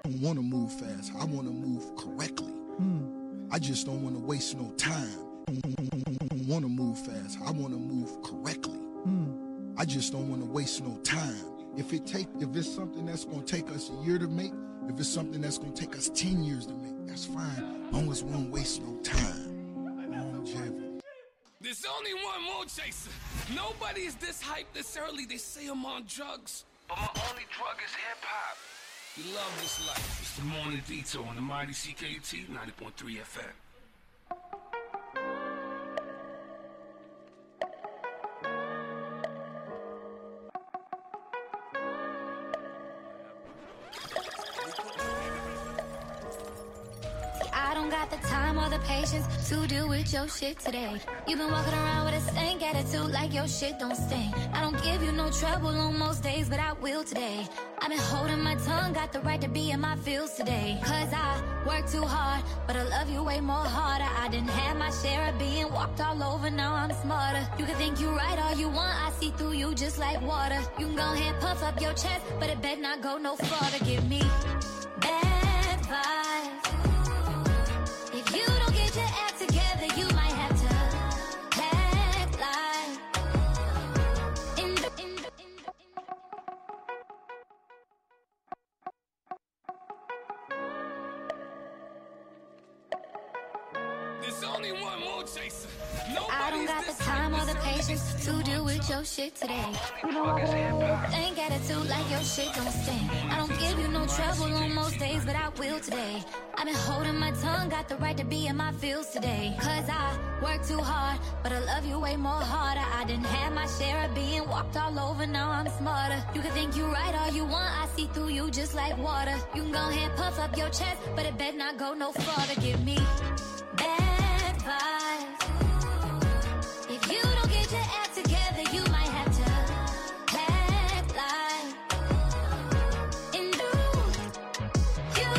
don't want to move fast. I want to move correctly. I just don't want to waste no time. Don't want to move fast. I want to move correctly. I just don't want to waste no time. If it's something that's going to take us a year to make, if it's something that's going to take us 10 years to make, that's fine. As long as we don't waste no time. Longevity. There's only one Moon Chaser. Nobody is this hyped this early. They say I'm on drugs, but my only drug is hip-hop. You love this life. It's the Morning Detour on the mighty CKT 90.3 FM. I don't got the time or the patience to deal with your shit today. You've been walking around with a stank attitude like your shit don't stink. I don't give you no trouble on most days, but I will today. I've been holding my tongue, got the right to be in my feels today. Cause I work too hard, but I love you way more harder. I didn't have my share of being walked all over, now I'm smarter. You can think you right all you want, I see through you just like water. You can go ahead, puff up your chest, but it better not go no farther. Give me bad vibes. If you don't get your act together, you might have to act like There's only one Moon Chaser. I don't got the time or the patience to deal with your shit today. Ain't attitude like your shit don't stink. I don't give you no trouble on most days, but I will today. I've been holding my tongue, got the right to be in my feels today. Cause I work too hard, but I love you way more harder. I didn't have my share of being walked all over, now I'm smarter. You can think you right all you want, I see through you just like water. You can go ahead, puff up your chest, but it better not go no farther. Give me bad vibes. If you don't get your act together, you might have to act like and do you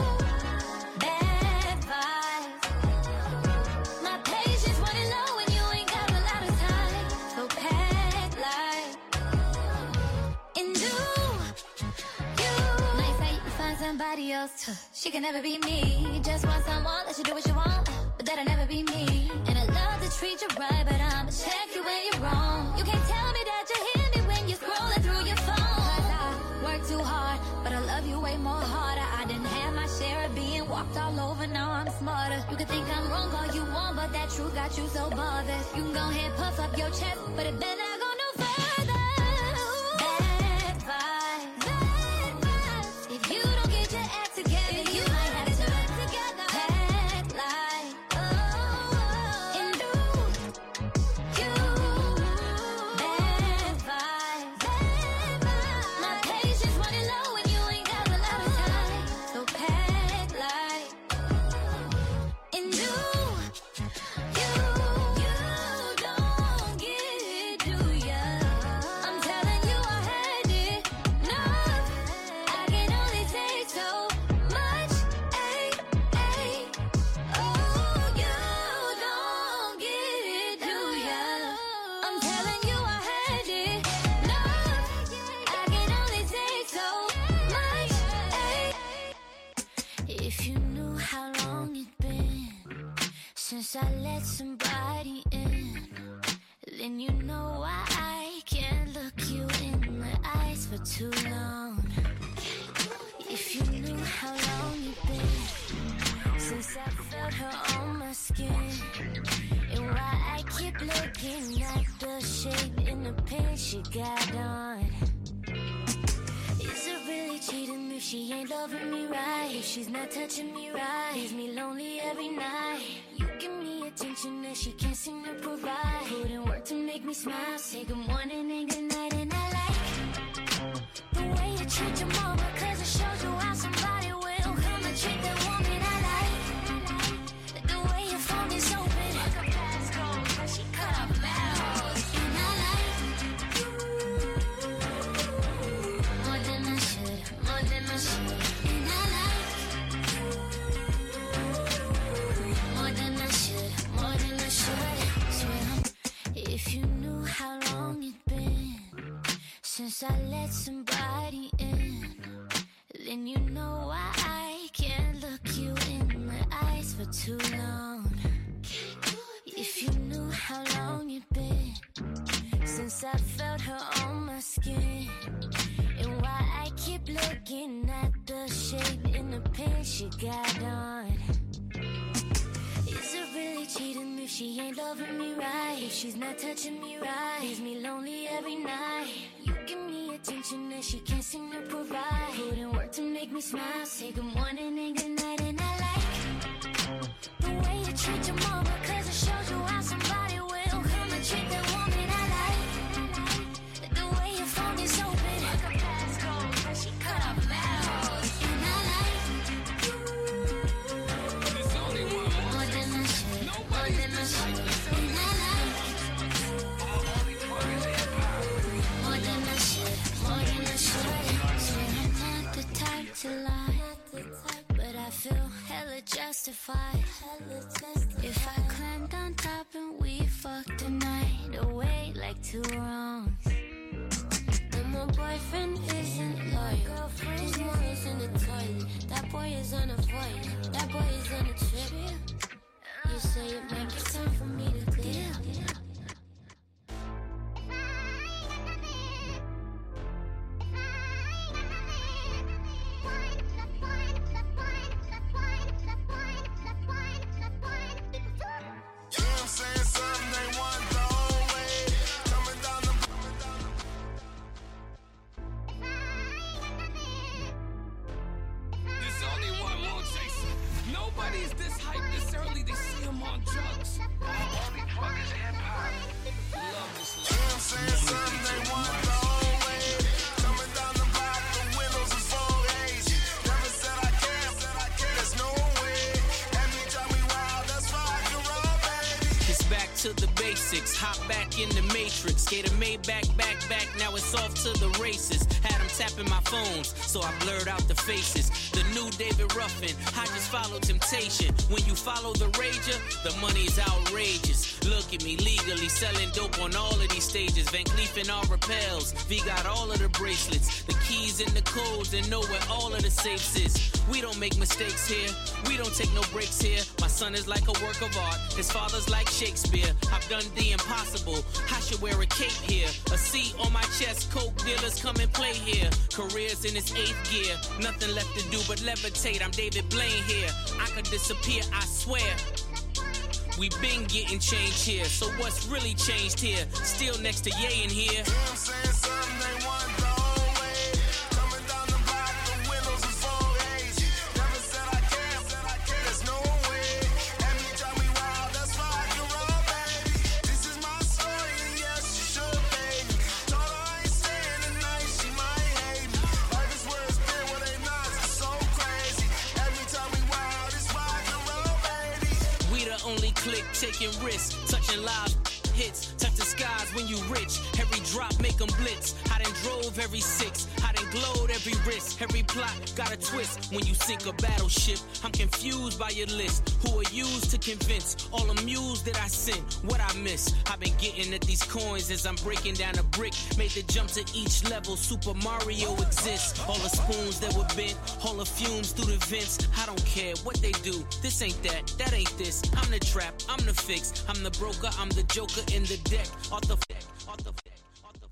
bad vibes. My patience running low and you ain't got a lot of time, so pack like and do you. Might say you find somebody else too. She can never be me. Just want someone that you do what you want, but that'll never be me. And I love to treat you right, but I'ma check you when you're wrong. You can't tell me that you hear me when you're scrolling through your phone. Cause I work too hard, but I love you way more harder. I didn't have my share of being walked all over, now I'm smarter. You can think I'm wrong all you want, but that truth got you so bothered. You can go ahead, puff up your chest, but it better not go no further. Bad vibes, bad vibes. If you don't get your act together, you might have to act like and do you bad vibes. My patience running low and you ain't got a lot of time, so pack like and do you don't get it, do ya? I'm telling you I had it, no, I can only take so much, ay, ay. Oh, you don't get it, do ya? I'm telling you I had it, no, I can only take so much, ay. If you knew how long it's been since I let somebody in, then you know why I can't look you in the eyes for too long. If you knew how long it's been since I felt her on my skin, and why I keep looking at the shape in the pants she got on. Is it really cheating if she ain't loving me right? If she's not touching me right, leaves me lonely every night. You give me attention that she can't seem to provide. Put in work to make me smile, say good morning and good night. And I like the way you treat your mama, cause it shows you how somebody will come and treat that woman. I like the way your phone is open, like a passcode, but she cut off mouths. And I like more than I should, more than I should. And I like more than I should, more than I should. Swear if you knew how long it's been since I let somebody in, then you know why I can't look you in the eyes for too long. If you knew how long it'd been since I felt her on my skin, and why I keep looking at the shape in the pants she got on. Is it really cheating if she ain't loving me right? If she's not touching me right, leaves me lonely every night. You give me attention that she can't seem to provide. Put in work to make me smile, say good morning and good night. And I like the way you treat your mama, cause it shows you how somebody will come and treat that woman. I like the way your phone is open, like a passcode, but she cut off mouths. And I like There's only one more than I should, more than I should. And I like my only drug is hip-hop. more than I should, more than I should. Swear I'm not the type to lie, but I feel hella justified. If I climbed on top and we fucked the night away like two wrongs. And my boyfriend isn't loyal, his mom is in the toilet. That boy is on a void, that boy is on a trip. You say it might be time for me to deal. There's only one more chaser. Nobody's this hype this early. They say I'm on drugs. My only drug is hip-hop. You love this life. It's back to the basics, hop back in the matrix. Gave a Maybach back, now it's off to the races. Had them tapping my phones, so I blurred out the faces. The new David Ruffin, I just follow temptation. When you follow the rager, the money's outrageous. Look at me, legally selling dope on all of these stages. Van Cleef and all repels, V got all of the bracelets. The keys and the codes, and know where all of the safes is. We don't make mistakes here, we don't take no breaks here. My son is like a work of art, his father's like Shakespeare. I've done the impossible, I should wear a cape here. A C on my chest, coke dealers come and play here. Careers in its 8th gear, nothing left to do but levitate. I'm David Blaine here, I could disappear, I swear. We been getting changed here, so what's really changed here? Still next to Ye in here. Taking risks, touching live hits, touch the skies when you rich. Every drop make them blitz. I done drove every 6, I done glowed every risk. Every plot got a twist. When you sink a battleship, I'm confused by your list. Who are used to convince? All amused that I sent what I miss. I've been getting at these coins as I'm breaking down a brick. Made the jump to each level, Super Mario exists. All the spoons that were bent, all the fumes through the vents. I don't care what they do, this ain't that ain't this. I'm the trap, I'm the fix, I'm the broker, I'm the joker in the deck. Off the deck, off the deck, off the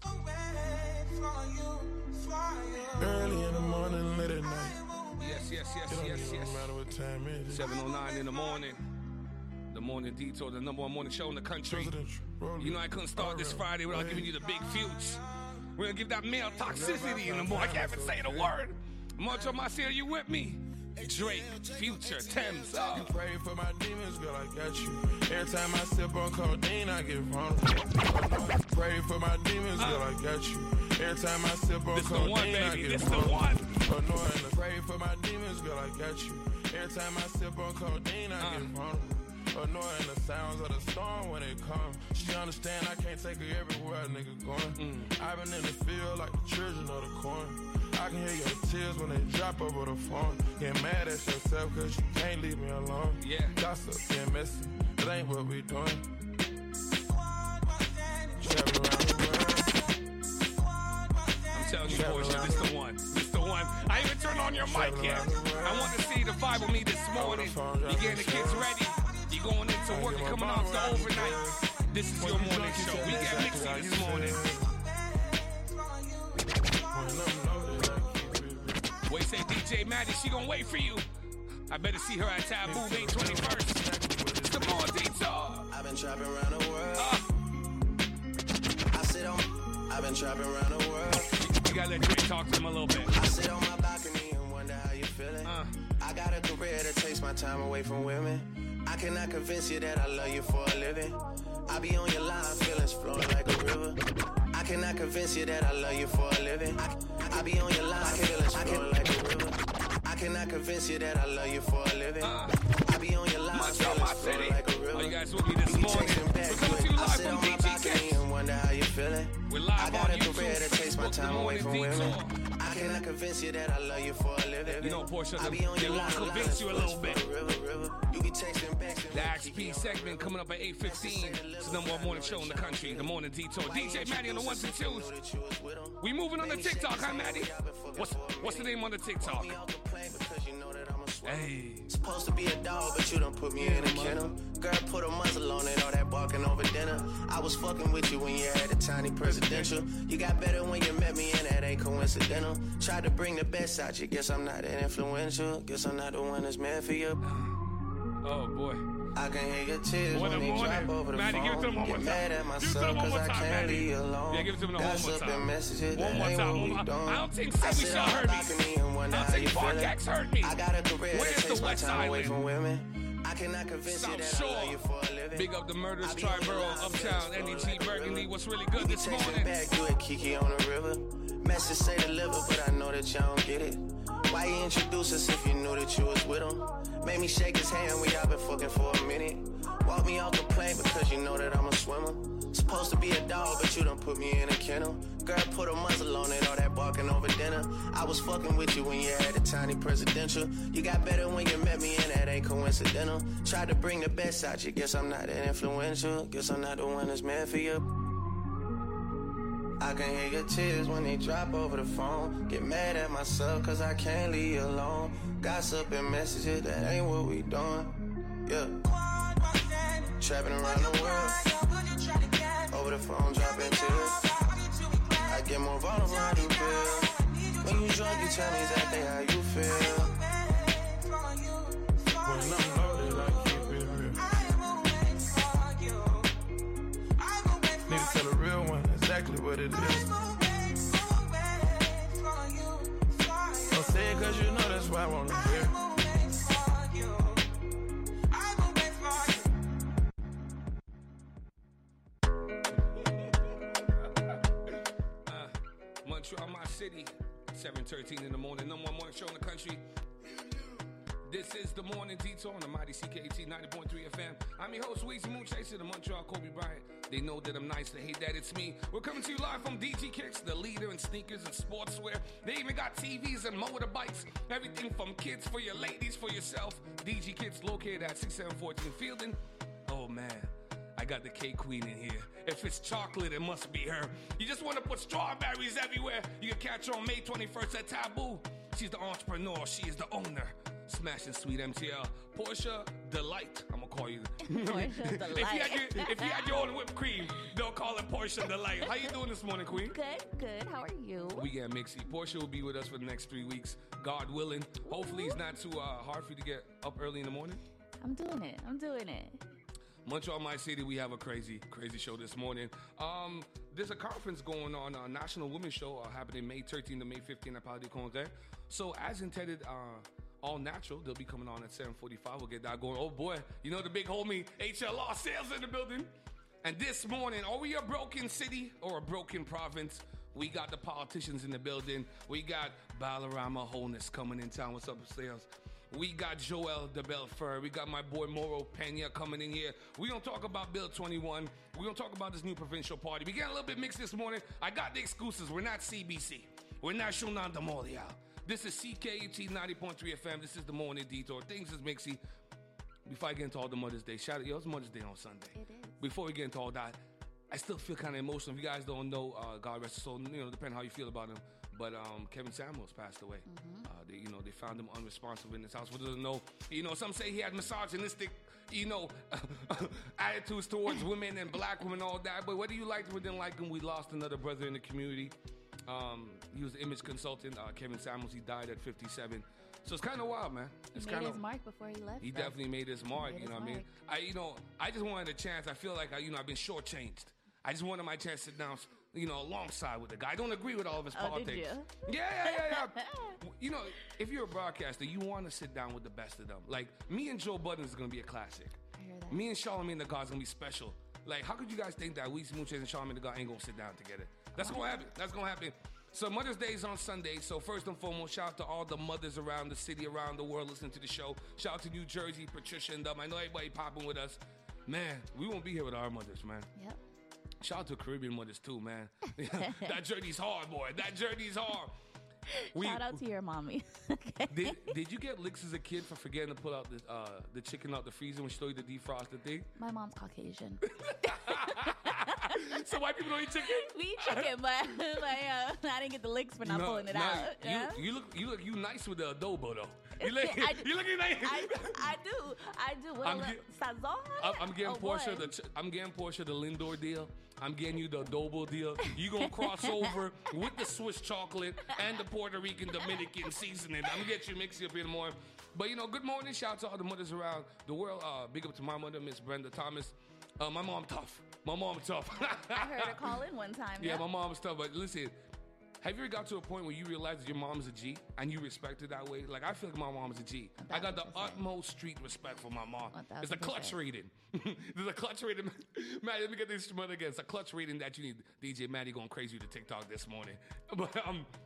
Early in the morning, late at night. Yes. No matter what time it is. 7:09 in the morning. The Morning Detour, the #1 morning show in the country. You know I couldn't start this Friday without giving you the big feuds. We're gonna give that male toxicity in the morning. I can't even say the word. Much of my city, you with me? Drake, Future, Thames. You pray for my demons, girl, I got you. Every time I sip on codeine, I get vulnerable. Pray for my demons, girl, I got you. Every time I sip on codeine, I get vulnerable. Pray for my demons, girl, I got you. Every time I sip on codeine, I get vulnerable. Annoying the sounds of the storm when it comes. She understand I can't take her everywhere a nigga going. I've been in the field like the children of the corn. I can hear your tears when they drop over the phone. Get mad at yourself cause you can't leave me alone. Yeah. Gossip, getting messy, that ain't what we doing. Travel around the world. I'm telling you, boys, this the one. This the one. one. I even turned on your mic yet. I want to see the vibe with me this morning. You getting the kids ready. You going into work and coming off the overnight. This is your morning show. We get Mixy this morning. Boy, say DJ Maddie, she gonna wait for you. I better see her at Taboo May 21st. It's the more detail. I've been trapping around the world. I've been trapping around the world. You gotta let Drake talk to him a little bit. I sit on my balcony and wonder how you feeling. I got a career that takes my time away from women. I cannot convince you that I love you for a living. I be on your line, feelings flowing like a river. I cannot convince you that I love you for a living. I be on your line, feelings flowing like a river. I cannot convince you that I love you for a living. I be on your line, feelings flowing like a river. Oh, you guys with me this morning. We're coming to you live from DG Kicks. Wonder how you feeling. We're live I got on a career YouTube, that takes my Facebook, time away from women. Detour. I cannot convince you that I love you for a living. You know, Portia, I be they on your want to line, convince you a little bit. You be texting back to The XP segment coming up at 8:15. It's the number one morning show in the country, the Morning Detour. DJ Maddie on the ones and twos. We moving on the TikTok, huh, Maddie? What's the name on the TikTok? Hey. Supposed to be a dog, but you done put me in a kennel. Girl, put a muzzle on it, all that barking over dinner. I was fucking with you when you had a tiny presidential. You got better when you met me, and that ain't coincidental. Tried to bring the best out you, guess I'm not that influential. Guess I'm not the one that's meant for you. Oh, boy. I can hear your tears What when they drop over the Maddie, phone. give it to him one more Get time. mad at Give it to myself him one 'cause more I time, can't Maddie. leave you alone. Yeah, give it to him one more Gossip time. and messages, One that more ain't time. what we I don't think I Sammy sit Shaw on my heard me. balcony and wonder I how think you Park feeling. X heard me. I got a career Where's that the takes my West time away Island? from women. I cannot convince you that South I love Shore. you for a living. Big up the Murders, I be on your Triborough, line, Uptown, feelings NEG, flowing like a Burgundy. river. What's really good You be this texting morning? back, you and Kiki on the river. Message say deliver, but I know that y'all don't get it. Why you introduce us if you knew that you was with him? Made me shake his hand, we all been fucking for a minute. Walk me off the plane because you know that I'm a swimmer. Supposed to be a dog, but you done put me in a kennel. Girl, put a muzzle on it, all that barking over dinner. I was fucking with you when you had a tiny presidential. You got better when you met me, and that ain't coincidental. Tried to bring the best out you, guess I'm not that influential. Guess I'm not the one that's meant for you. I can hear your tears when they drop over the phone. Get mad at myself cause I can't leave you alone. Gossip and messages, that ain't what we doing. Yeah. Trapping around the world. Over the phone, dropping tears. I get more vulnerable, how you feel. When you drunk, you tell me exactly how you feel. When I'm loaded, I keep it real. Need to tell a real one exactly what it is. Don't say it cause you know that's why I want to hear. Montreal, my city, 7:13 in the morning, number one morning show in the country. This is the Morning Detour on the mighty CKT 90.3 FM. I'm your host, Weezy Moon Chaser, the Montreal Kobe Bryant. They know that I'm nice, they hate that it's me. We're coming to you live from DG Kicks, the leader in sneakers and sportswear. They even got TVs and motorbikes, everything from kids for your ladies, for yourself. DG Kicks located at 6714 Fielding. Oh man, I got the cake queen in here. If it's chocolate, it must be her. You just want to put strawberries everywhere. You can catch her on May 21st at Taboo. She's the entrepreneur, she is the owner. Smashing sweet MTL. Portia Delight. I'm gonna call you. Portia Delight. if you had your own whipped cream, they'll call it Portia Delight. How you doing this morning, Queen? Good. How are you? We got Mixy. Portia will be with us for the next 3 weeks, God willing. Hopefully it's not too hard for you to get up early in the morning. I'm doing it. Montreal, my city, we have a crazy show this morning. There's a conference going on, a National Women's Show happening May 13th to May 15th at Palais des Congrès. So as intended, All Natural, they'll be coming on at 7:45. We'll get that going. Oh boy, you know the big homie HLR sales in the building. And this morning, are we a broken city or a broken province? We got the politicians in the building. We got Balarama Wholeness coming in town. What's up, sales? We got Joel de Belfer. We got my boy Moro Pena coming in here. We're going to talk about Bill 21. We're going to talk about this new provincial party. We getting a little bit mixed this morning. I got the excuses. We're not CBC. We're not Shunan de Montreal. This is CKUT 90.3 FM. This is the Morning Detour. Things is mixy. Before I get into all the Mother's Day, shout out, it's Mother's Day on Sunday. It is. Before we get into all that, I still feel kind of emotional. If you guys don't know, God rest his soul, depending how you feel about him. But Kevin Samuels passed away. They found him unresponsive in his house. For those who don't know, some say he had misogynistic, attitudes towards women and black women, all that. But whether you liked him or didn't like him, we lost another brother in the community. He was an image consultant, Kevin Samuels. He died at 57. So it's kind of wild, man. He made his mark before he left. He definitely made his mark. You know what I mean? I just wanted a chance. I feel like I've been shortchanged. I just wanted my chance to sit down, alongside with the guy. I don't agree with all of his politics. Did you? Yeah. If you're a broadcaster, you want to sit down with the best of them. Like, me and Joe Budden is going to be a classic. I hear that. Me and Charlamagne the God is going to be special. Like, how could you guys think that Weezy Moochase and Charlamagne the God ain't going to sit down together? That's going to happen. That's going to happen. So Mother's Day is on Sunday. So first and foremost, shout out to all the mothers around the city, around the world listening to the show. Shout out to New Jersey, Patricia and them. I know everybody popping with us. Man, we won't be here with our mothers, man. Yep. Shout out to Caribbean mothers too, man. That journey's hard, boy. That journey's hard. Shout out to your mommy. Did you get licks as a kid for forgetting to pull out the chicken out the freezer when she told you to defrost the thing? My mom's Caucasian. So white people don't eat chicken? We eat chicken, but I didn't get the licks for not pulling it out. You look nice with the adobo though. You looking nice. I do. With sazon. I'm getting Portia the Lindor deal. I'm getting you the adobo deal. You gonna cross over with the Swiss chocolate and the Puerto Rican Dominican seasoning. I'm gonna get you mixed up in the morning. But good morning. Shout out to all the mothers around the world. Big up to my mother, Miss Brenda Thomas. My mom tough. I heard her call in one time. Yeah, my mom's tough. But listen, have you ever got to a point where you realize that your mom's a G and you respect her that way? Like, I feel like my mom's a G. I got the utmost street respect for my mom. It's a clutch rating. There's a clutch rating. Maddie, let me get this instrument again. It's a clutch rating that you need. DJ Maddie going crazy with the TikTok this morning. But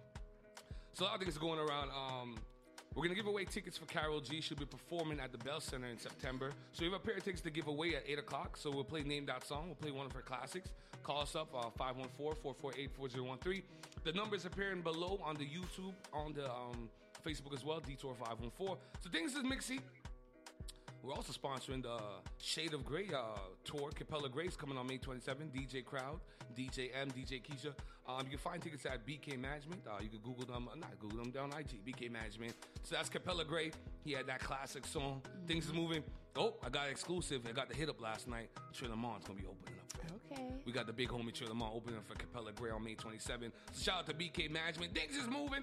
so a lot of things going around. We're going to give away tickets for Karol G. She'll be performing at the Bell Center in September. So we have a pair of tickets to give away at 8 o'clock. So we'll play Name That Song. We'll play one of her classics. Call us up, 514-448-4013. The numbers appearing below on the YouTube, on the Facebook as well, Detour 514. So things is mixy. We're also sponsoring the Shade of Grey tour. Capella Grey's coming on May 27. DJ Crowd, DJ M, DJ Keisha. You can find tickets at BK Management. You can Google them. Not Google them, down IG. BK Management. So that's Capella Grey. He had that classic song. Things is moving. Oh, I got exclusive. I got the hit up last night. Trey Lamont's going to be opening up for him. Okay. We got the big homie Trey Lamont opening up for Capella Grey on May 27. So shout out to BK Management. Things is moving.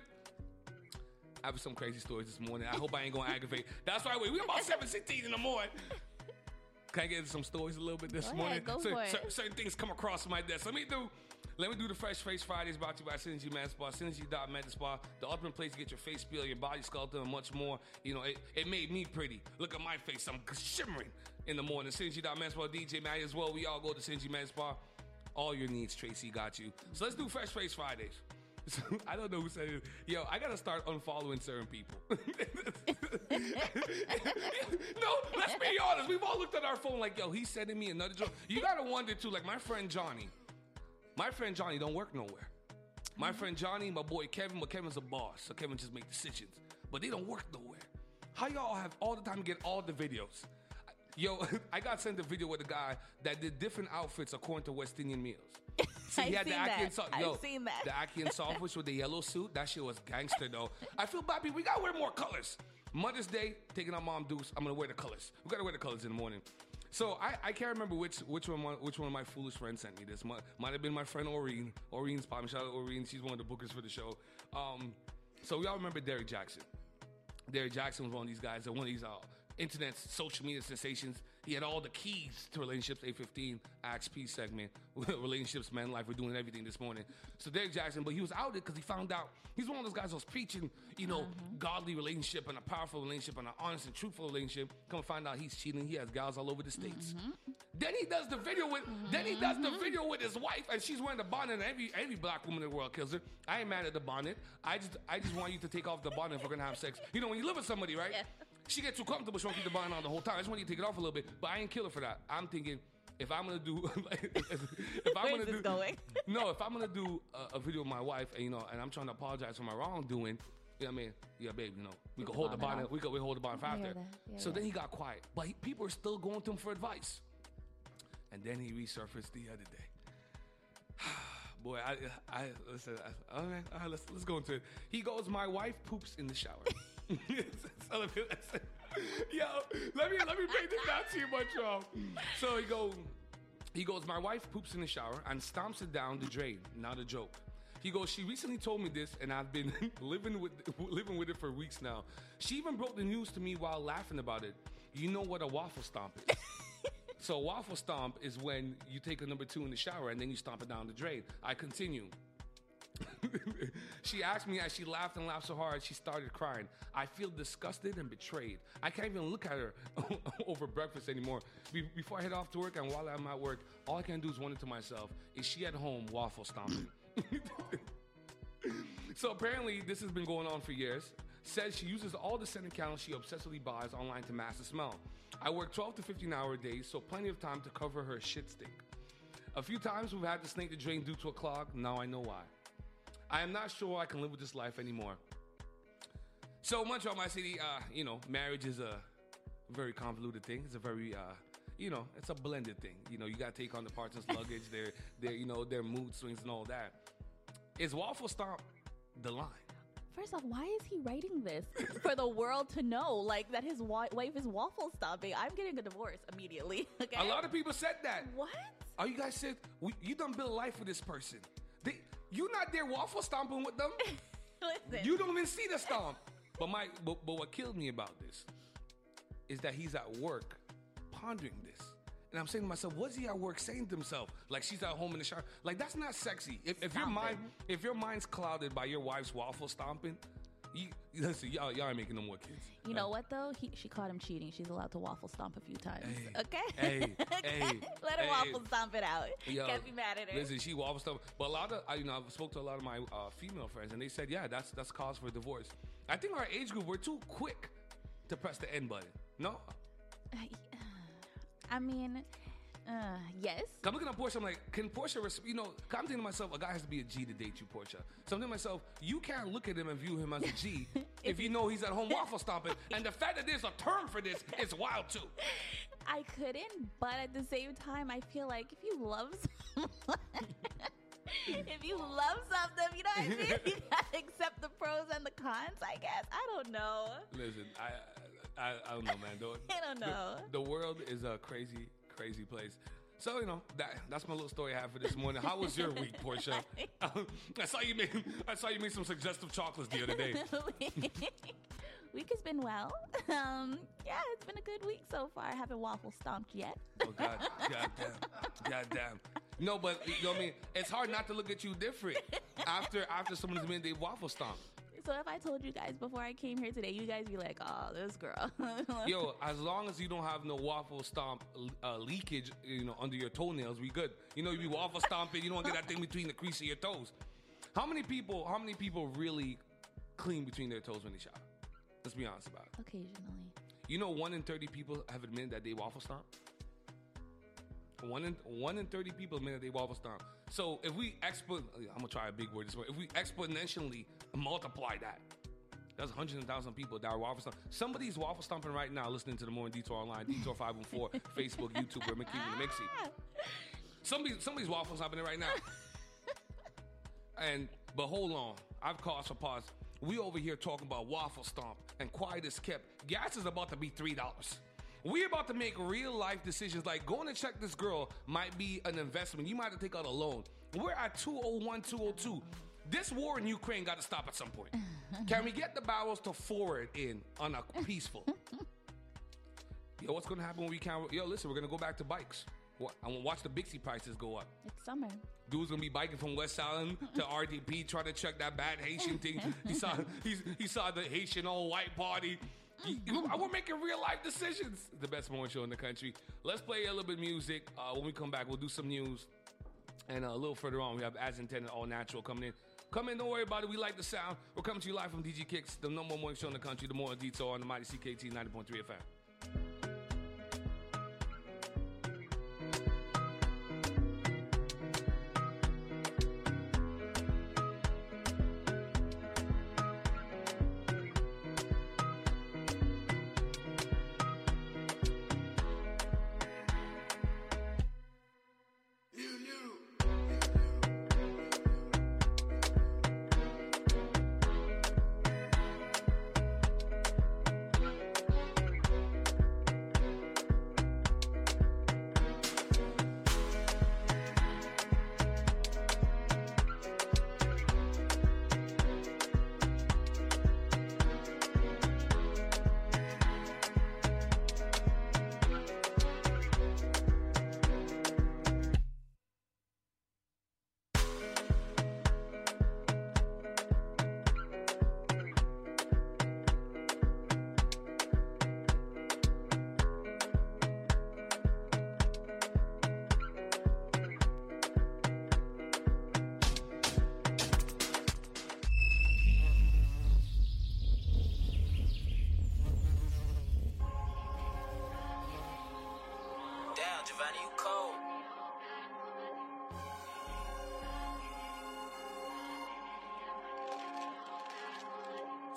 I have some crazy stories this morning. I hope I ain't going to aggravate. That's right. We're about 7:16 in the morning. Can I get into some stories a little bit this morning? Go for it. Certain things come across my desk. Let me do the Fresh Face Fridays brought to you by Synergy Med Spa. Synergy.med Spa, the ultimate place to get your face peeled, your body sculpted, and much more. It made me pretty. Look at my face. I'm shimmering in the morning. Synergy.med Spa, DJ Maddie as well. We all go to Synergy Med Spa. All your needs, Tracy got you. So let's do Fresh Face Fridays. So, I don't know who said it. Yo, I gotta start unfollowing certain people. No, let's be honest. We've all looked at our phone like, yo, he's sending me another joke. You gotta wonder too, like my friend Johnny. My friend Johnny don't work nowhere. My friend Johnny, my boy Kevin, but Kevin's a boss, so Kevin just make decisions. But they don't work nowhere. How y'all have all the time to get all the videos? Yo, I got sent a video with a guy that did different outfits according to West Indian meals. See, he had the I've seen that. The Aki and Saltfish with the yellow suit. That shit was gangster, though. I feel bad. We gotta wear more colors. Mother's Day, taking out Mom Deuce. I'm gonna wear the colors. We gotta wear the colors in the morning. So I can't remember which one of my foolish friends sent me this. Might have been my friend Oreen. Oreen's popping. Shout out to Oreen. She's one of the bookers for the show. So we all remember Derek Jackson. Derek Jackson was one of these guys, one of these internet social media sensations. He had all the keys to relationships. 815 XP segment, relationships, man, life. We're doing everything this morning. So Derek Jackson, but he was outed because he found out he's one of those guys who was preaching, godly relationship and a powerful relationship and an honest and truthful relationship. Come find out he's cheating. He has gals all over the states. Then he does the video with his wife, and she's wearing the bonnet, and every black woman in the world kills her. I ain't mad at the bonnet. I just want you to take off the bonnet if we're gonna have sex. When you live with somebody, right? Yeah. She gets too comfortable, she won't keep the bonnet on the whole time. I just want you to take it off a little bit, but I ain't kill her for that. I'm thinking, if I'm gonna do, if I'm gonna do a video with my wife, and I'm trying to apologize for my wrongdoing, you know what I mean? Yeah, babe, we can hold the bonnet. We hold the bonnet for after. So then he got quiet, but people are still going to him for advice. And then he resurfaced the other day. boy, I listen. Okay, all right, let's go into it. He goes, my wife poops in the shower. So yo, let me break this down to you, Montreal. So he goes, my wife poops in the shower and stomps it down the drain. Not a joke. He goes, she recently told me this, and I've been living with it for weeks now. She even broke the news to me while laughing about it. You know what a waffle stomp is? So a waffle stomp is when you take a number 2 in the shower and then you stomp it down the drain. I continue. She asked me as she laughed and laughed so hard, she started crying. I feel disgusted and betrayed. I can't even look at her over breakfast anymore. Before I head off to work and while I'm at work, all I can do is wonder to myself, is she at home waffle stomping? So apparently this has been going on for years. Says she uses all the scented candles she obsessively buys online to mask the smell. I work 12 to 15-hour days, so plenty of time to cover her shit stink. A few times we've had to snake the drain due to a clog. Now I know why. I am not sure I can live with this life anymore. So Montreal, my city, marriage is a very convoluted thing. It's a very, it's a blended thing. You know, you got to take on the partner's luggage, their mood swings and all that. Is waffle stomp the line? First off, why is he writing this for the world to know, like, that his wife is waffle stomping? I'm getting a divorce immediately. Okay? A lot of people said that. What? Oh, you guys said you done build life for this person. You not there waffle stomping with them. Listen. You don't even see the stomp. But what killed me about this is that he's at work pondering this. And I'm saying to myself, what's he at work saying to himself? Like she's at home in the shower. Like that's not sexy. If your mind's clouded by your wife's waffle stomping, listen, y'all ain't making no more kids. You know what though? She caught him cheating. She's allowed to waffle stomp a few times. Hey, okay. Let her waffle stomp it out. Yo, Can't be mad at her. Listen, she waffle stomp. But a lot of I've spoke to a lot of my female friends, and they said, yeah, that's cause for divorce. I think our age group, we're too quick to press the end button. No. I mean, yes. I'm looking at Portia, I'm like, can Portia, I'm thinking to myself, a guy has to be a G to date you, Portia. So I'm thinking to myself, you can't look at him and view him as a G if you know he's at home waffle stomping. And the fact that there's a term for this is wild too. I couldn't, but at the same time, I feel like if you love someone, if you love something, you know what I mean? You gotta accept the pros and the cons, I guess. I don't know. Listen, I don't know, man. I don't know. The world is a crazy, crazy place. So, that's my little story I have for this morning. How was your week, Portia? I saw you made some suggestive chocolates the other day. Week has been well. Yeah, it's been a good week so far. I haven't waffle stomped yet. Oh, God damn. No, but, you know what I mean? It's hard not to look at you different after someone's been they waffle stomp. So if I told you guys before I came here today, you guys be like, oh, this girl. Yo, as long as you don't have no waffle stomp leakage, under your toenails, we good. You be waffle stomping, you don't want to get that thing between the crease of your toes. How many people really clean between their toes when they shower? Let's be honest about it. Occasionally. 1 in 30 people have admitted that they waffle stomp. 1 in 30 people admit that they waffle stomp. So if we I'm gonna try a big word this way. If we exponentially multiply that, that's 100,000 people that are waffle stomping. Somebody's waffle stomping right now, listening to the Morning Detour online, Detour 514, Facebook, YouTube, or Mickey and Mixie. Somebody's waffle stomping it right now. But hold on, I've caused for pause. We over here talking about waffle stomp, and quiet is kept. Gas is about to be $3. We're about to make real life decisions like going to check this girl might be an investment. You might have to take out a loan. We're at 201, 202. This war in Ukraine got to stop at some point. Can we get the barrels to forward in on a peaceful? Yo, what's going to happen when we can't? Yo, listen, we're going to go back to bikes. I'm going to watch the Bixie prices go up. It's summer. Dude's going to be biking from West Island to RDP trying to check that bad Haitian thing. He saw the Haitian all-white party. We're making real life decisions. The best morning show in the country. Let's play a little bit of music. When we come back, we'll do some news. And a little further on, we have As Intended All Natural coming in. Come in, don't worry about it. We like the sound. We're coming to you live from DG Kicks, the number one morning show in the country, the Morning Detour on the mighty CKT 90.3 FM.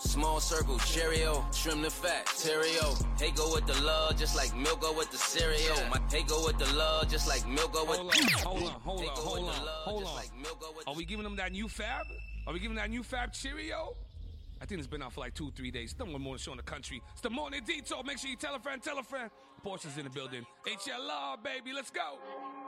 Small circle, Cheerio, trim the fat, Terrio. Hey, go with the love, just like milk go with the cereal. My hey, go with the love, just like milk go with Hold on. Are we giving them that new Fab? Are we giving that new Fab Cheerio? I think it's been out for like 2-3 days. It's the one morning show in the country. It's the morning detour. Make sure you tell a friend, tell a friend. Porsche's in the building. HLR, baby, let's go.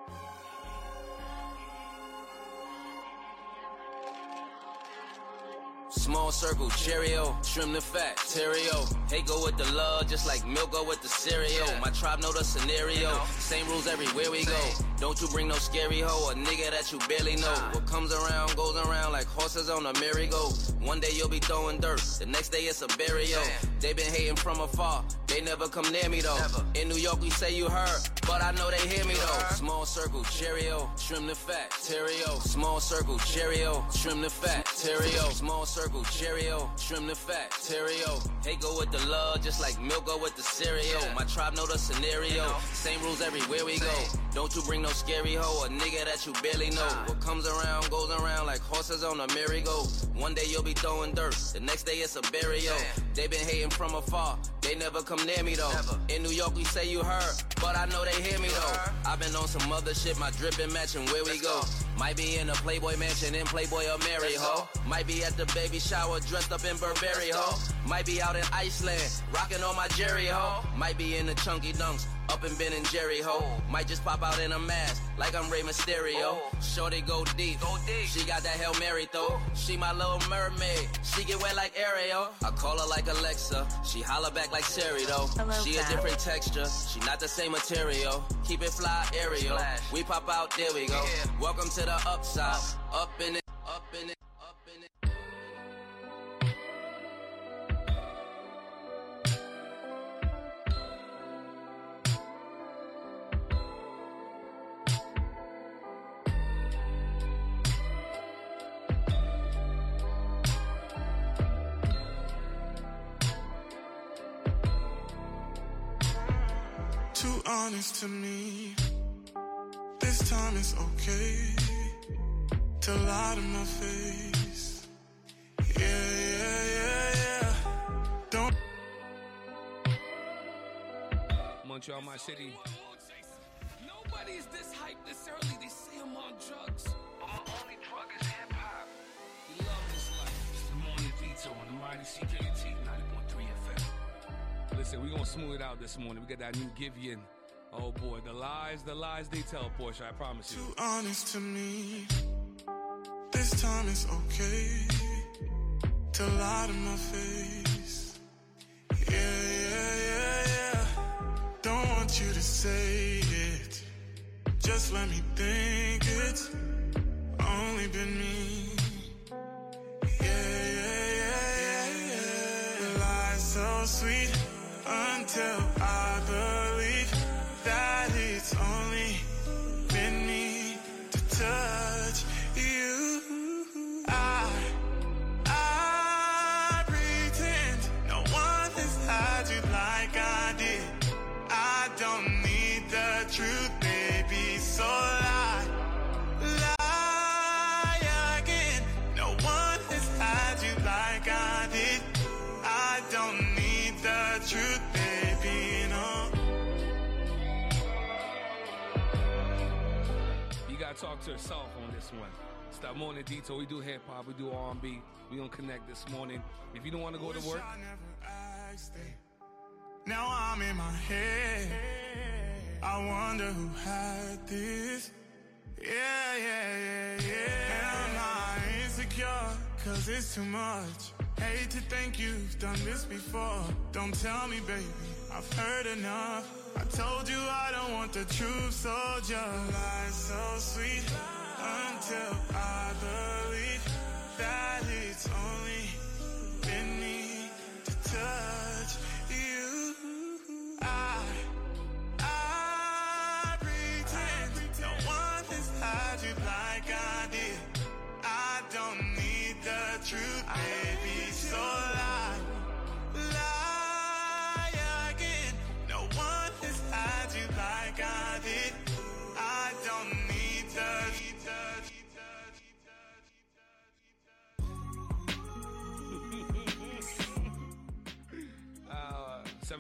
Small circle, Cheerio, trim the fat, Terrio. Hey, go with the love, just like milk go with the cereal. My tribe know the scenario, same rules everywhere we go. Don't you bring no scary hoe, a nigga that you barely know. What comes around goes around like horses on a merry-go. One day you'll be throwing dirt, the next day it's a burial. They been hating from afar, they never come near me though. In New York we say you heard, but I know they hear me though. Small circle, Cheerio, trim the fat, Terrio. Small circle, Cheerio, trim the fat, Terrio. Small circle, Cheerio, trim the fat, Terrio. Hey, go with the love, just like milk go with the cereal. My tribe know the scenario, same rules everywhere we go. Don't you bring no scary hoe, a nigga that you barely know. What comes around goes around like horses on a merry-go. One day you'll be throwing dirt, the next day it's a burial. They been hating from afar, they never come near me though. In New York we say you heard, but I know they hear me though. I've been on some other shit, my drippin' matching where we go. Might be in a Playboy mansion in Playboy or Mary ho. Might be at the baby shower dressed up in Burberry ho. Might be out in Iceland rocking on my Jerry ho. Might be in the chunky dunks up in Ben and Jerry ho. Might just pop out in a mask like I'm Rey Mysterio. Shorty go deep, she got that Hail Mary though. She my little mermaid, she get wet like Ariel. I call her like Alexa, she holler back like Siri though. She a different texture, she not the same material. Keep it fly aerial, we pop out, there we go. Welcome to the upside, up in it, up in it, up in it. Too honest to me. This time it's okay to lie to my face. Yeah. Don't. Montreal, my city. Nobody's this hype this early. They say I'm on drugs, but my only drug is hip hop. You love this life. It's the morning detour on the mighty CKT 90.3 FM. Listen, we're gonna smooth it out this morning. We got that new Givian. Oh boy, the lies they tell, Portia, I promise you. Too honest to me. This time it's okay to lie to my face. Yeah. Don't want you to say it. Just let me think it's only been me. Yeah. Lies so sweet until I believe that it's only been me to touch you. I pretend no one has had you like I did. I don't need the truth, baby, so lie again. No one has had you like I did. I don't need the truth, baby, no. You gotta talk to yourself on this one. It's that morning detour. We do hip hop, we do R&B. We gonna connect this morning. If you don't want to go to work, now I'm in my head. I wonder who had this. Yeah. And I'm not insecure, cause it's too much. Hate to think you've done this before. Don't tell me, baby, I've heard enough. I told you I don't want the truth, so just lie so sweet until I believe that it's only been me to touch you. I pretend no one has had you like I did. I don't need the truth, baby, so lie again. No one has had you like I did. I don't need the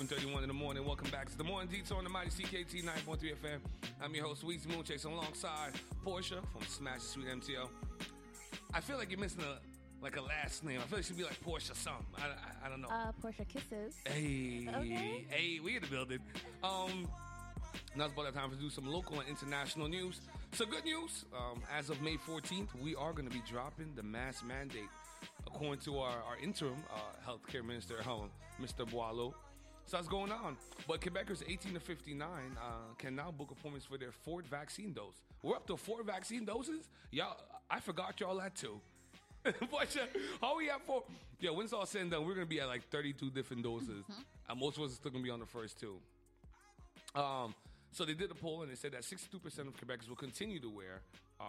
7:31 in the morning. Welcome back. It's the Morning Detour on the Mighty CKT 9.3 FM. I'm your host, Weezy Moonchase, alongside Portia from Smash Sweet MTL. I feel like you're missing a last name. I feel like it should be like Portia something. I don't know. Portia Kisses. Hey, Okay. hey, we in the building. Now it's about that time to do some local and international news. So good news, as of May 14th, we are going to be dropping the mask mandate. According to our interim healthcare minister, Mr. Boileau. So that's going on. But Quebecers 18 to 59 can now book appointments for their 4th vaccine dose. We're up to 4 vaccine doses? Y'all, I forgot y'all that too. But how we have 4? Yeah, when it's all said and done, we're going to be at like 32 different doses. And most of us are still going to be on the first 2. So they did a poll and they said that 62% of Quebecers will continue to wear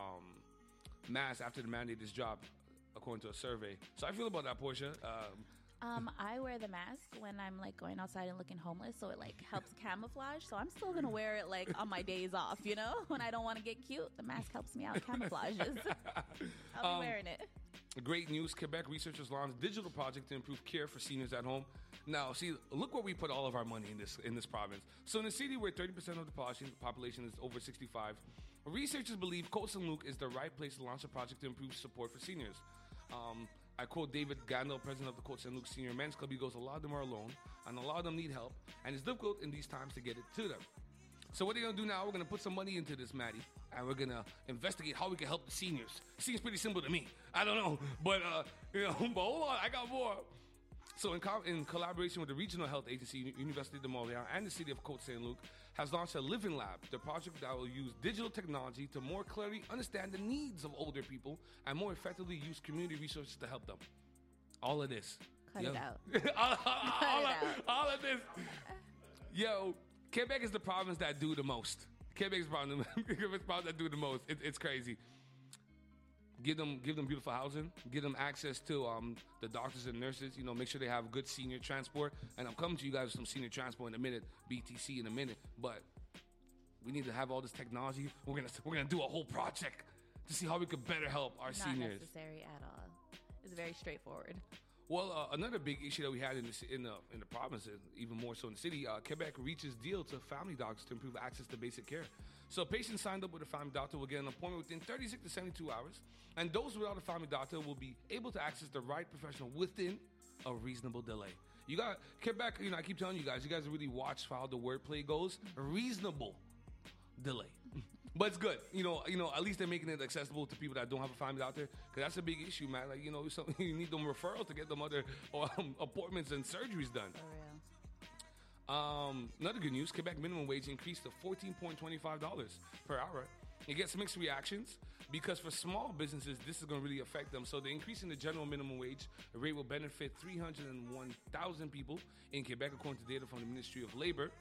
masks after the mandate is dropped, according to a survey. So I feel about that, Portia. I wear the mask when I'm like going outside and looking homeless, so it like helps camouflage. So I'm still gonna wear it like on my days off, you know, when I don't want to get cute. The mask helps me out, camouflages. I'll be wearing it. Great news! Quebec researchers launched a digital project to improve care for seniors at home. Now, see, look where we put all of our money in this province. So in a city where 30% of the population is over 65, researchers believe Côte-Saint-Luc is the right place to launch a project to improve support for seniors. I quote David Gandel, president of the Côte-Saint-Luc Senior Men's Club. He goes, a lot of them are alone, and a lot of them need help, and it's difficult in these times to get it to them. So what they're going to do now, we're going to put some money into this, Maddie, and we're going to investigate how we can help the seniors. Seems pretty simple to me. I don't know, but, but hold on, I got more. So in collaboration with the Regional Health Agency, Université de Montréal, and the City of Côte-Saint-Luc, has launched a Living Lab, the project that will use digital technology to more clearly understand the needs of older people and more effectively use community resources to help them. All of this. Cut it out. all of this. Yo, Quebec is the province that do the most. Quebec's the province that do the most. It's crazy. Give them beautiful housing. Give them access to the doctors and nurses. You know, make sure they have good senior transport. And I'm coming to you guys with some senior transport in a minute, BTC in a minute. But we need to have all this technology. We're gonna do a whole project to see how we could better help our seniors. Not necessary at all. It's very straightforward. Well, another big issue that we had in the province, and even more so in the city, Quebec reaches deal to family doctors to improve access to basic care. So patients signed up with a family doctor will get an appointment within 36 to 72 hours, and those without a family doctor will be able to access the right professional within a reasonable delay. You got Quebec, you know, I keep telling you guys really watch how the wordplay goes. Reasonable delay. But it's good, you know. At least they're making it accessible to people that don't have a family doctor, because that's a big issue, man. Like, you know, you need them referrals to get them other appointments and surgeries done. For real. Another good news: Quebec minimum wage increased to $14.25 per hour. It gets mixed reactions because for small businesses, this is going to really affect them. So the increase in the general minimum wage rate will benefit 301,000 people in Quebec, according to data from the Ministry of Labor.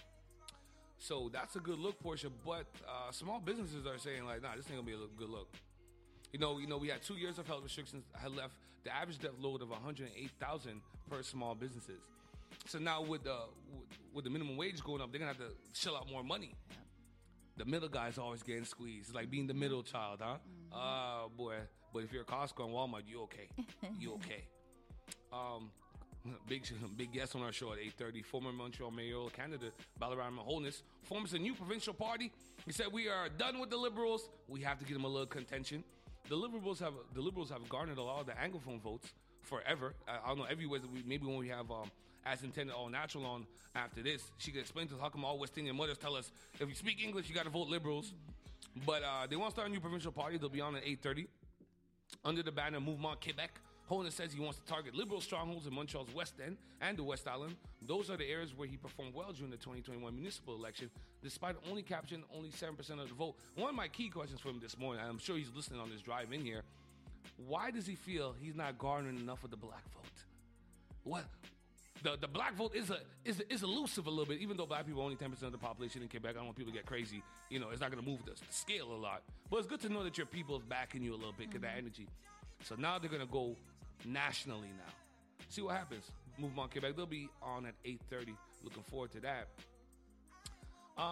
So that's a good look, Portia. But small businesses are saying, like, nah, this ain't gonna be a good look. You know, we had 2 years of health restrictions had left the average death load of 108,000 per small businesses. So now with the minimum wage going up, they're gonna have to shell out more money. Yep. The middle guy's always getting squeezed. It's like being the middle child, huh? Boy. But if you're Costco and Walmart, you okay. You okay. Big guest on our show at 8:30. Former Montreal Mayor of Canada, Balaram Holness, forms a new provincial party. He said, we are done with the Liberals. We have to give them a little contention. The Liberals have garnered a lot of the Anglophone votes forever. I don't know, everywhere. Maybe when we have As Intended All Natural on after this, she can explain to us how come all West Indian mothers tell us if you speak English, you got to vote Liberals. But they want to start a new provincial party. They'll be on at 8:30 under the banner Mouvement Québec. Holness says he wants to target liberal strongholds in Montreal's West End and the West Island. Those are the areas where he performed well during the 2021 municipal election, despite only capturing only 7% of the vote. One of my key questions for him this morning, and I'm sure he's listening on this drive in here, why does he feel he's not garnering enough of the black vote? What? The black vote is elusive a little bit, even though black people are only 10% of the population in Quebec. I don't want people to get crazy. You know, it's not going to move the scale a lot. But it's good to know that your people is backing you a little bit, get that energy. So now they're going to go nationally now. See what happens. Mouvement Quebec, they'll be on at 8:30. Looking forward to that.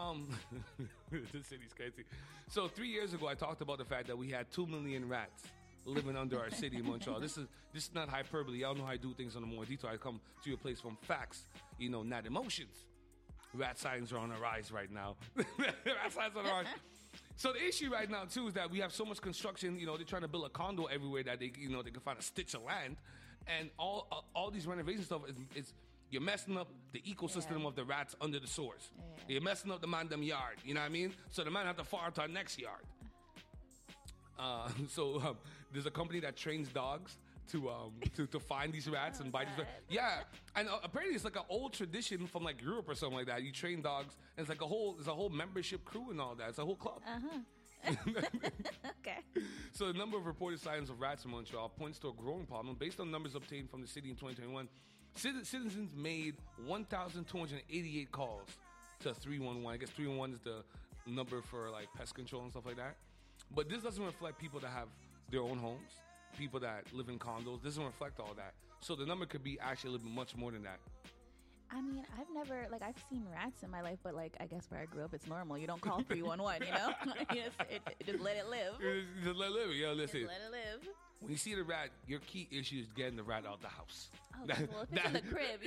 The city's crazy. So 3 years ago, I talked about the fact that we had 2 million rats living under our city in Montreal. This is not hyperbole. Y'all know how I do things on the Morning Detour. I come to your place from facts, not emotions. Rat signs are on the rise right now. Rat signs on the rise. So the issue right now too is that we have so much construction. They're trying to build a condo everywhere that they can find a stitch of land, and all these renovation stuff is you're messing up the ecosystem of the rats under the sewers. Yeah. You're messing up the man them yard. You know what I mean? So the man have to far to our next yard. So there's a company that trains dogs to find these rats and bite these rats. Yeah, and apparently it's like an old tradition from like Europe or something like that. You train dogs, and it's like there's a whole membership crew and all that. It's a whole club. Okay. So the number of reported sightings of rats in Montreal points to a growing problem. Based on numbers obtained from the city in 2021, citizens made 1,288 calls to 311. I guess 311 is the number for like pest control and stuff like that. But this doesn't reflect people that have their own homes, people that live in condos. This doesn't reflect all that. So the number could be actually a little bit much more than that. I mean, I've never, I've seen rats in my life, but, I guess where I grew up, it's normal. You don't call 311, just let it live. Just let it live. Yeah, listen. Just let it live. When you see the rat, your key issue is getting the rat out the house. Oh, well, if it's in the crib, if it's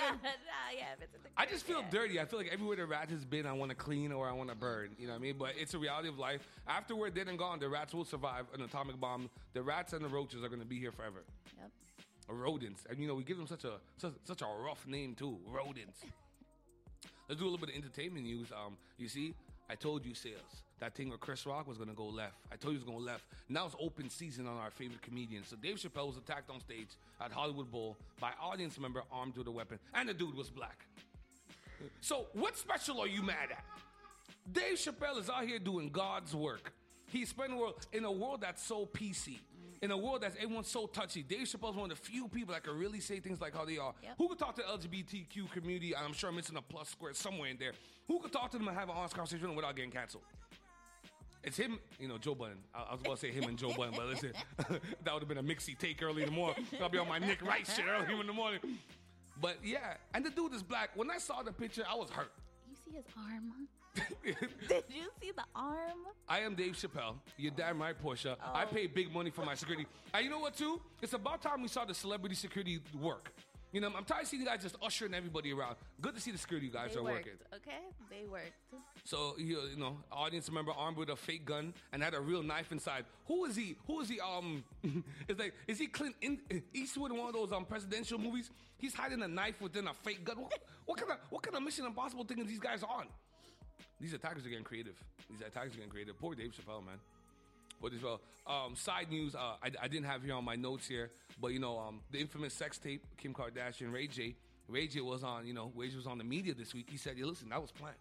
in the crib. I just feel dirty. I feel like everywhere the rat has been, I want to clean or I want to burn. You know what I mean? But it's a reality of life. After we're dead and gone, the rats will survive an atomic bomb. The rats and the roaches are going to be here forever. Yep. Rodents. And, we give them such a rough name, too. Rodents. Let's do a little bit of entertainment news. You see, I told you, Sales, that thing where Chris Rock was going to go left. I told you he was going left. Now it's open season on our favorite comedians. So Dave Chappelle was attacked on stage at Hollywood Bowl by audience member armed with a weapon. And the dude was black. So what special are you mad at? Dave Chappelle is out here doing God's work. He's spreading the world in a world that's so PC. In a world that's everyone's so touchy. Dave Chappelle's one of the few people that can really say things like how they are. Yep. Who could talk to the LGBTQ community? I'm sure I'm missing a plus square somewhere in there. Who could talk to them and have an honest conversation without getting canceled? It's him, Joe Budden. I was about to say him and Joe Budden, but listen, that would have been a mixy take early in the morning. I'll be on my Nick Wright shit early in the morning. But yeah, and the dude is black. When I saw the picture, I was hurt. You see his arm? Did you see the arm? I am Dave Chappelle. You're damn right, Portia. Oh. I pay big money for my security. And you know what, too? It's about time we saw the celebrity security work. I'm tired of seeing you guys just ushering everybody around. Good to see the security guys are working. Okay, they worked. So, audience member armed with a fake gun and had a real knife inside. Who is he? It's like, is he Clint Eastwood in one of those presidential movies? He's hiding a knife within a fake gun. What kind of Mission Impossible thing are these guys on? These attackers are getting creative. Poor Dave Chappelle, man. But as well, side news, I didn't have here on my notes here, but the infamous sex tape, Kim Kardashian, Ray J. Ray J was on, Ray J was on the media this week. He said, "Yeah, listen, that was planned.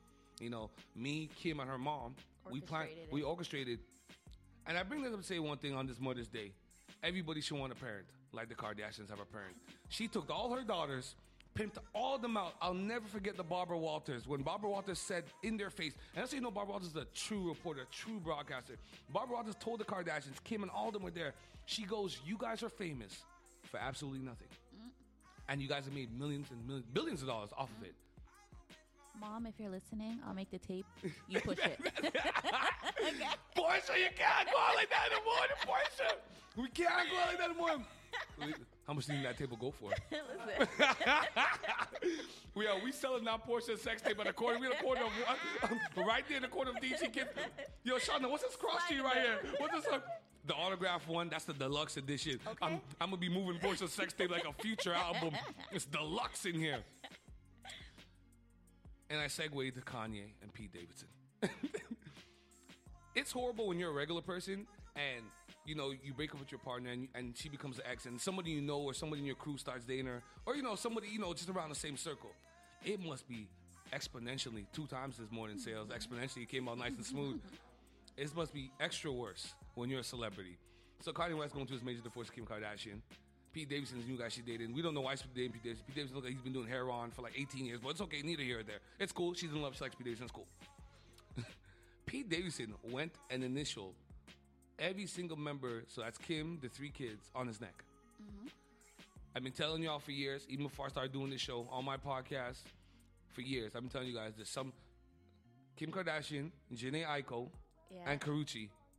Me, Kim, and her mom, we orchestrated. And I bring this up to say one thing on this Mother's Day: everybody should want a parent, like the Kardashians have a parent. She took all her daughters, pimped all of them out. I'll never forget the Barbara Walters. When Barbara Walters said in their face, and that's how Barbara Walters is a true reporter, a true broadcaster. Barbara Walters told the Kardashians, Kim and all of them were there. She goes, "You guys are famous for absolutely nothing. And you guys have made millions and millions, billions of dollars off of it." Mom, if you're listening, I'll make the tape. You push it. Okay. Portia, you can't go out like that in the morning, Portia. We can't go out like that in the morning. How much do you think that tape will go for? We selling that Portia sex tape at the corner. We're in the corner of right there in the corner of DC Kids. Yo, Shauna, what's this cross to you right here? What's this? The autograph one, that's the deluxe edition. Okay. I'm gonna be moving Portia's sex tape like a future album. It's deluxe in here. And I segue to Kanye and Pete Davidson. It's horrible when you're a regular person and you break up with your partner and she becomes an ex and somebody or somebody in your crew starts dating her or somebody just around the same circle. It must be exponentially 2 times this morning sales. Exponentially, it came out nice and smooth. It must be extra worse when you're a celebrity. So Kanye West going through his major divorce with Kim Kardashian. Pete Davidson's new guy she dated. We don't know why she's dating Pete Davidson. Pete Davidson looks like he's been doing hair on for like 18 years, but it's okay, neither here or there. It's cool. She's in love. She likes Pete Davidson. It's cool. Pete Davidson went and initialed every single member, so that's Kim, the 3 kids, on his neck. Mm-hmm. I've been telling y'all for years, even before I started doing this show on my podcast, for years, I've been telling you guys there's some Kim Kardashian, Janae Aiko, and Karrueche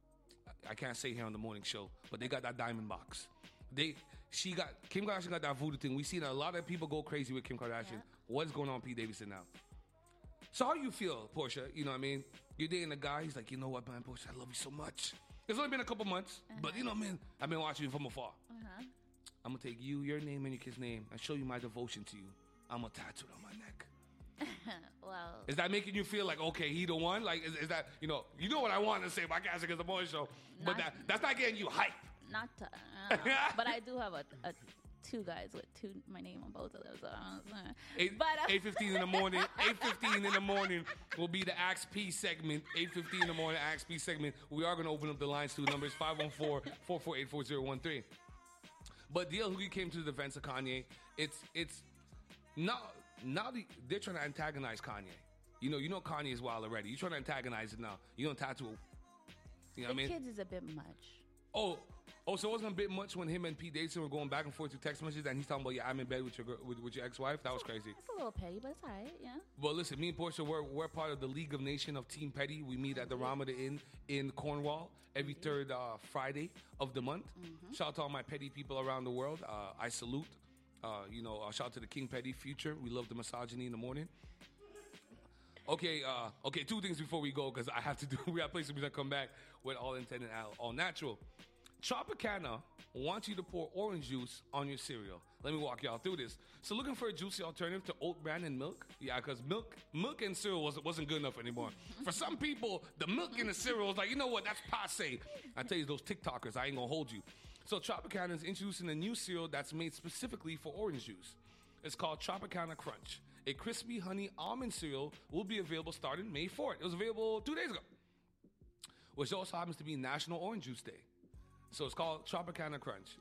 I can't say here on the morning show, but they got that diamond box. Kim Kardashian got that voodoo thing. We've seen a lot of people go crazy with Kim Kardashian. Yeah. What's going on, Pete Davidson now? So how you feel, Portia? You know what I mean? You're dating a guy. He's like, you know what, man, Portia, I love you so much. It's only been a couple months, but you know, man, I've been watching you from afar. I'm gonna take you, your name, and your kid's name, and show you my devotion to you. I'm gonna tattoo it on my neck. Well, is that making you feel like, okay, he the one? Like, is that, you know what I want to say about Cash Against the Boys show, but that's not getting you hype. Not to, but I do have a two guys with my name on both of those. So 8:15 in the morning. 8:15 in the morning will be the Ask P segment. 8:15 in the morning, Ask P segment. We are going to open up the lines to numbers 514-448-4013. But DL Hoogie came to the defense of Kanye. It's now they're trying to antagonize Kanye. You know Kanye is wild already. You're trying to antagonize it now. You don't tattoo. You know what I mean? Kids is a bit much. Oh, so it wasn't a bit much when him and Pete Davidson were going back and forth through text messages, and he's talking about, I'm in bed with your ex-wife. That was crazy. It's a little petty, but it's all right, yeah. Well, listen, me and Portia, we're part of the League of Nation of Team Petty. We meet at the Ramada Inn in Cornwall every third Friday of the month. Shout out to all my petty people around the world. I salute. Shout out to the King Petty Future. We love the misogyny in the morning. Okay, two things before we go, because we got to play some music and come back with All Intended, All Natural. Tropicana wants you to pour orange juice on your cereal. Let me walk y'all through this. So looking for a juicy alternative to oat bran and milk? Yeah, because milk and cereal wasn't good enough anymore. For some people, the milk in the cereal is like, you know what, that's passe. I tell you, those TikTokers, I ain't gonna hold you. So Tropicana is introducing a new cereal that's made specifically for orange juice. It's called Tropicana Crunch. A crispy honey almond cereal will be available starting May 4th. It was available 2 days ago, which also happens to be National Orange Juice Day. So it's called Tropicana Crunch.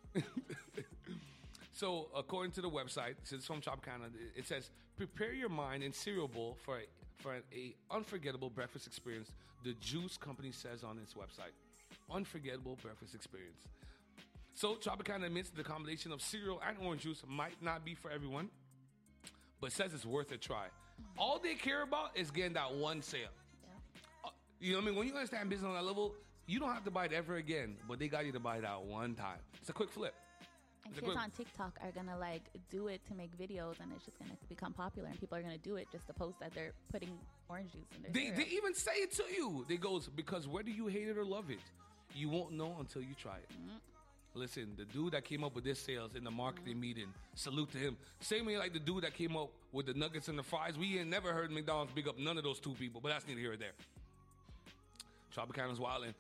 So according to the website, this is from Tropicana, it says, prepare your mind and cereal bowl for an unforgettable breakfast experience, the juice company says on its website. Unforgettable breakfast experience. So Tropicana admits the combination of cereal and orange juice might not be for everyone, but says it's worth a try. All they care about is getting that one sale. Yeah. You know what I mean? When you understand business on that level, you don't have to buy it ever again, but they got you to buy it out one time. It's a quick flip. And kids on TikTok are going to do it to make videos, and it's just going to become popular, and people are going to do it just to post that they're putting orange juice in their cereal. They even say it to you. They goes, because whether you hate it or love it, you won't know until you try it. Listen, the dude that came up with this sales in the marketing meeting, salute to him. Same way like the dude that came up with the nuggets and the fries. We ain't never heard McDonald's big up none of those two people, but that's neither here or there. Tropicana's wildin'.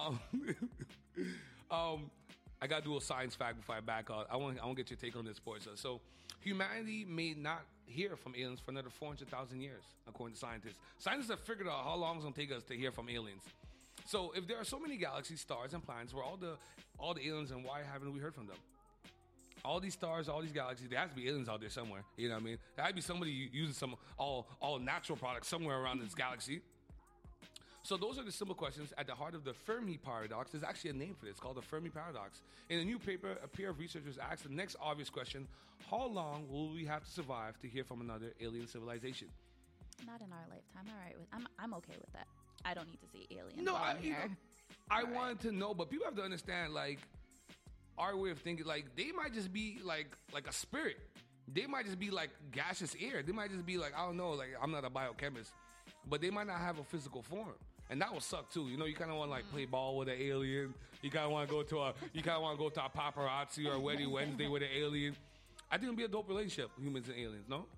I gotta do a science fact before I back out. I want to get your take on this, Portia. So, humanity may not hear from aliens for another 400,000 years, according to scientists. Scientists have figured out how long it's gonna take us to hear from aliens. So, if there are so many galaxies, stars, and planets, where all the aliens, and why haven't we heard from them? All these stars, all these galaxies, there has to be aliens out there somewhere. You know what I mean? There has to be somebody using some all natural products somewhere around this galaxy. So those are the simple questions at the heart of the Fermi paradox. There's actually a name for this. It's called the Fermi paradox. In a new paper, a pair of researchers asked the next obvious question: how long will we have to survive to hear from another alien civilization? Not in our lifetime. All right, I'm okay with that. I don't need to see aliens. No, I wanted to know, but people have to understand, like, our way of thinking. Like, they might just be like a spirit. They might just be like gaseous air. They might just be like, I don't know. Like, I'm not a biochemist, but they might not have a physical form. And that will suck too. You know, you kind of want to play ball with an alien. You kind of want to go to a paparazzi or a wedding Wednesday with an alien. I think it'll be a dope relationship, humans and aliens. No?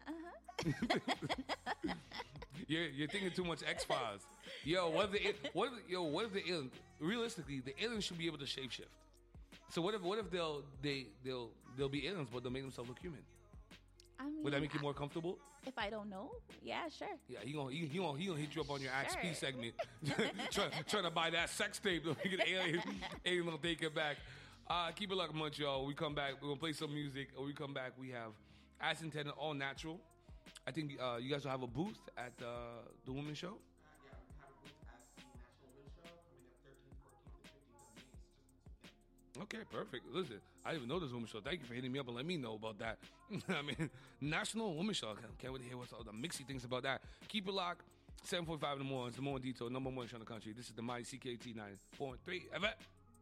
You're thinking too much X-Files. What if the alien? Realistically, the aliens should be able to shapeshift. So what if they'll be aliens, but they'll make themselves look human? I mean, would that make you more comfortable? If I don't know, yeah, sure. Yeah, he gonna hit you up on your XP segment, trying to buy that sex tape to make an alien gonna take it back. Keep it locked, Montreal. We come back, we're gonna play some music. When we come back, we have As Intended, All Natural. I think you guys will have a booth at the Women's Show. Yeah, we have a booth at the National Women's Show coming up 13th, 14th, and 15th of May. Okay, perfect. Listen, I didn't even know this Women's Show. Thank you for hitting me up and letting me know about that. I mean, National Women's Show. Can't wait to hear what's all the mixy things about that. Keep it locked. 7:45 in the morning. It's the Morning Detour, number one show in the country. This is the Mighty CKT 9.3 FM.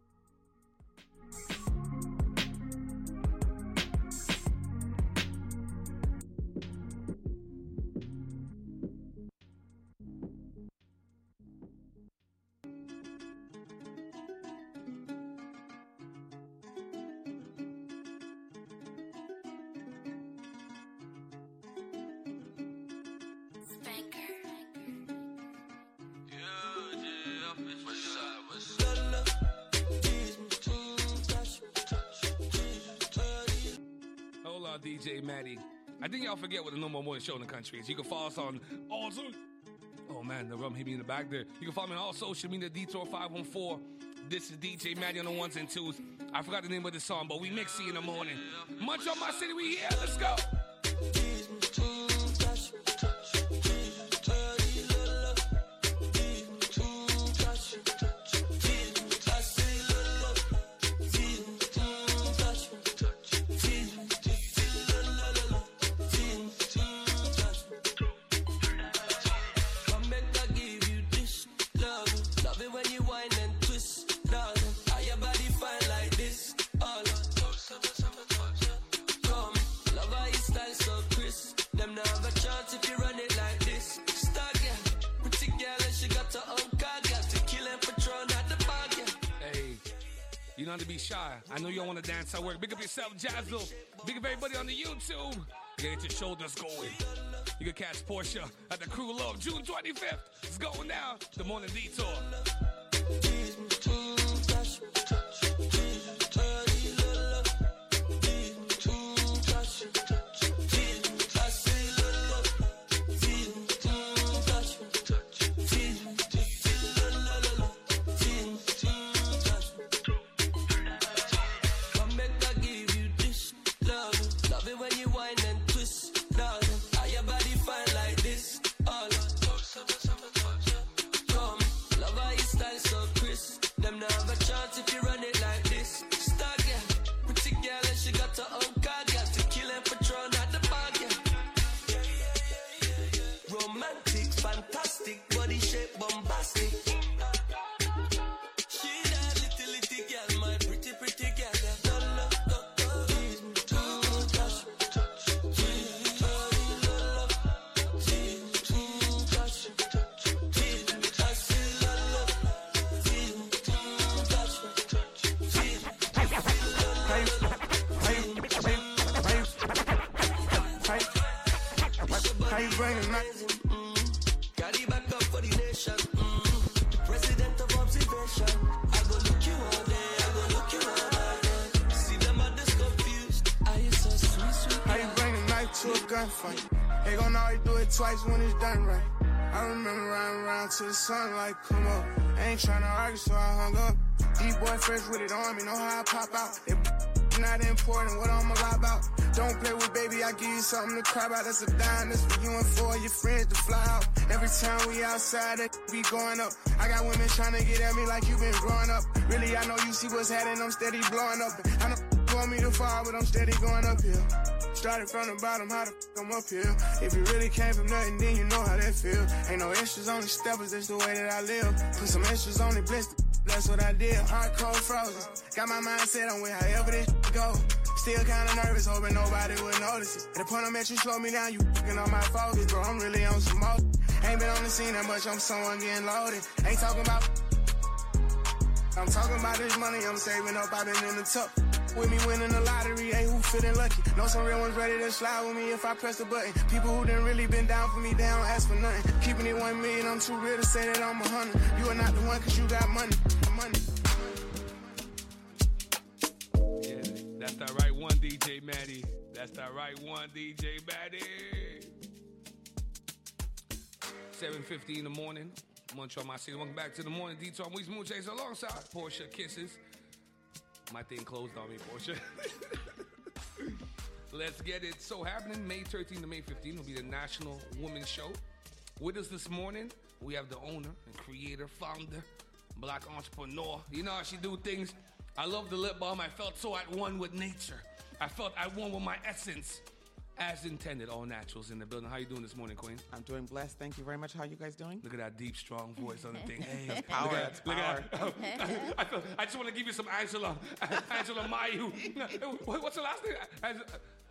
DJ Maddie. I think y'all forget what the number one show in the country is. You can follow us on all Oh man, the rum hit me in the back there. You can follow me on all social media, Detour 514. This is DJ Maddie on the ones and twos. I forgot the name of the song, but we mix in the morning. Munch on my city, we here. Let's go. Not to be shy. I know you don't want to dance at work. Big up yourself, Jazzle. Big up everybody on the YouTube. Get your shoulders going. You can catch Portia at the Crew Love June 25th. It's going down. The Morning Detour. They gon' always do it twice when it's done right. I remember riding around to the sun like, come up. I ain't tryna argue, so I hung up. These boy fresh with it on me, know how I pop out. They not important, what I'ma lie about. Don't play with baby, I give you something to cry about. That's a dime, that's for you and for your friends to fly out. Every time we outside, that be going up. I got women tryna get at me like you been growing up. Really, I know you see what's happening, I'm steady blowing up. I know you want me to fall, but I'm steady going uphill. Started from the bottom, how the f*** I'm up here. If you really came from nothing, then you know how that feel. Ain't no extras on the steppers, that's the way that I live. Put some extras on the blister, that's what I did. Hard, cold, frozen. Got my mindset on with however this go. Still kinda nervous, hoping nobody would notice it. At the point I'm at, you slow me down, you f***ing on my focus. Bro, I'm really on some more. Ain't been on the scene that much, I'm someone getting loaded. Ain't talking about I'm talking about this money I'm saving up, I've been in the tuck. With me winning the lottery, hey, who feeling lucky? Know some real ones ready to slide with me if I press the button. People who done really been down for me, they don't ask for nothing. Keeping it 1 million, I'm too real to say that I'm 100. You are not the one cause you got money. Yeah, that's that right one, DJ Maddie. That's that right one, DJ Maddie. 7:50 in the morning. Munch on my city. Welcome back to the Morning Detour. I'm Weezy Moonchase alongside Portia Kisses. My thing closed on me, Portia. Let's get it. So happening May 13th to May 15th will be the National Women's Show. With us this morning, we have the owner and creator, founder, black entrepreneur. You know how she do things. I love the lip balm. I felt so at one with nature. I felt at one with my essence. As intended, all naturals in the building. How you doing this morning, Queen? I'm doing blessed. Thank you very much. How you guys doing? Look at that deep, strong voice on the thing. Hey, power. Look at that. I just want to give you some Angela Mayu. What's the last name?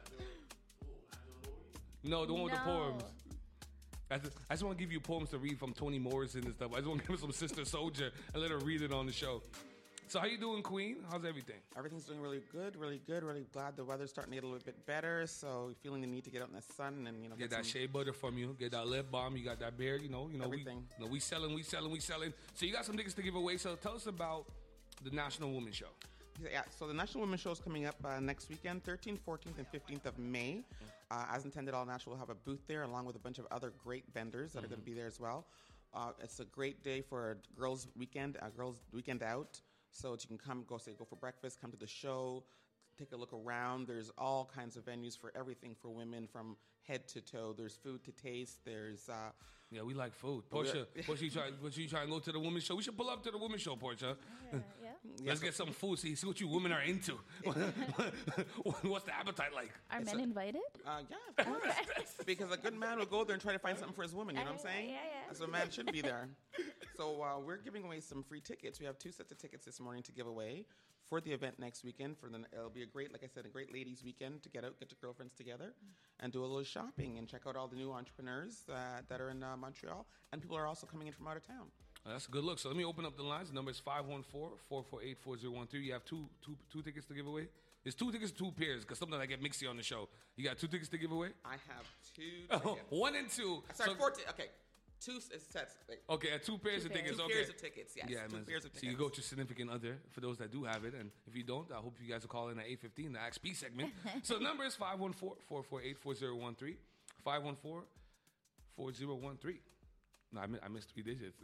No, the one with the poems. I just want to give you poems to read from Toni Morrison and stuff. I just want to give her some Sister Soldier and let her read it on the show. So how you doing, Queen? How's everything? Everything's doing really good, really good. Really glad the weather's starting to get a little bit better. So feeling the need to get out in the sun and get that shea butter from you. Get that lip balm. You got that beard. Everything. We selling. So you got some tickets to give away. So tell us about the National Women's Show. Yeah. So the National Women's Show is coming up next weekend, 13th, 14th, and 15th of May. As intended, All Natural will have a booth there along with a bunch of other great vendors that are going to be there as well. It's a great day for a girls' weekend out. So you can come, go for breakfast, come to the show, take a look around. There's all kinds of venues for everything for women from head to toe. There's food to taste. There's yeah, we like food. Portia, you try and go to the women's show? We should pull up to the women's show, Portia. Yeah. Let's get some food. See what you women are into. What's the appetite like? Are men invited? Yeah, of course. Because a good man will go there and try to find something for his woman. You know what I'm saying? Yeah. So a man should be there. So we're giving away some free tickets. We have 2 sets of tickets this morning to give away for the event next weekend. It'll be a great ladies' weekend to get out, get your girlfriends together, and do a little shopping and check out all the new entrepreneurs that are in Montreal. And people are also coming in from out of town. That's a good look. So let me open up the lines. The number is 514-448-4013. You have two tickets to give away. It's 2 tickets, 2 pairs, because sometimes I get mixy on the show. You got 2 tickets to give away? I have 2 tickets. 1 and 2. Sorry, 4 okay. 2 sets. Okay, 2 pairs of tickets. 2 pairs of tickets, yes. Yeah, 2 pairs of tickets. So you go to your significant other, for those that do have it. And if you don't, I hope you guys will call in at 8:15, the Ask P segment. So the number is 514-448-4013. 514-4013. No, I missed 3 digits.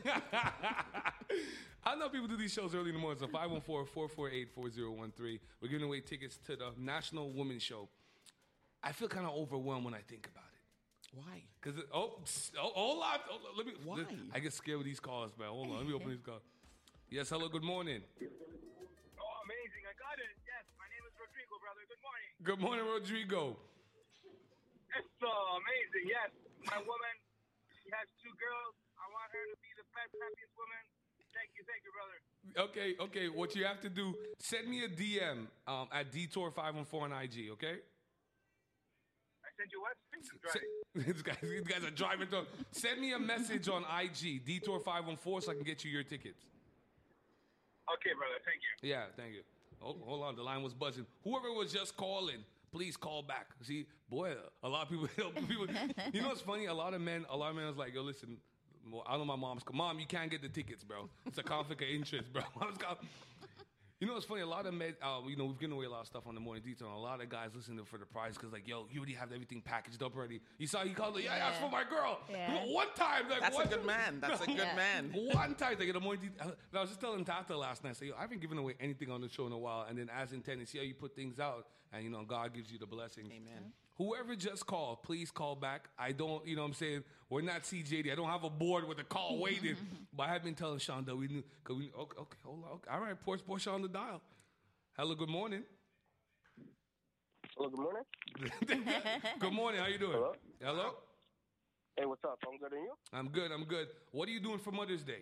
I know people do these shows early in the morning. So 514-448-4013. We're giving away tickets to the National Women's Show. I feel kind of overwhelmed when I think about it. Why? Because hold on. Let me. Why? I get scared with these calls, man. Hold on. Let me open these calls. Yes. Hello. Good morning. Oh, amazing! I got it. Yes. My name is Rodrigo, brother. Good morning. Good morning, Rodrigo. It's amazing. Yes. My woman. She has 2 girls. I want her to be the best, happiest woman. Thank you, brother. Okay. What you have to do? Send me a DM at Detour514 on IG. Okay. Send you what? These guys are driving through. Send me a message on IG, Detour514, so I can get you your tickets. Okay, brother. Thank you. Yeah, thank you. Oh, hold on. The line was buzzing. Whoever was just calling, please call back. See, boy, a lot of people. You know what's funny? A lot of men was like, yo, listen, I know my mom's. Mom, you can't get the tickets, bro. It's a conflict of interest, bro. You know what's funny? A lot of men, we've given away a lot of stuff on the morning detail. And a lot of guys listen for the prize because, like, yo, you already have everything packaged up already. You saw he called, that's for my girl. Yeah. One time, that's a good man. That's a good man. One time they get a morning detail. I was just telling Tata last night, I haven't given away anything on the show in a while. And then as intended, see how you put things out, and God gives you the blessings. Amen. Whoever just called, please call back. I don't, you know what I'm saying? We're not CJD. I don't have a board with a call waiting. But I have been telling Shonda, okay, hold on. Okay. All right, Porsche on the dial. Hello, good morning. Hello, good morning. Good morning. How you doing? Hello? Hey, what's up? I'm good, and you? I'm good. What are you doing for Mother's Day?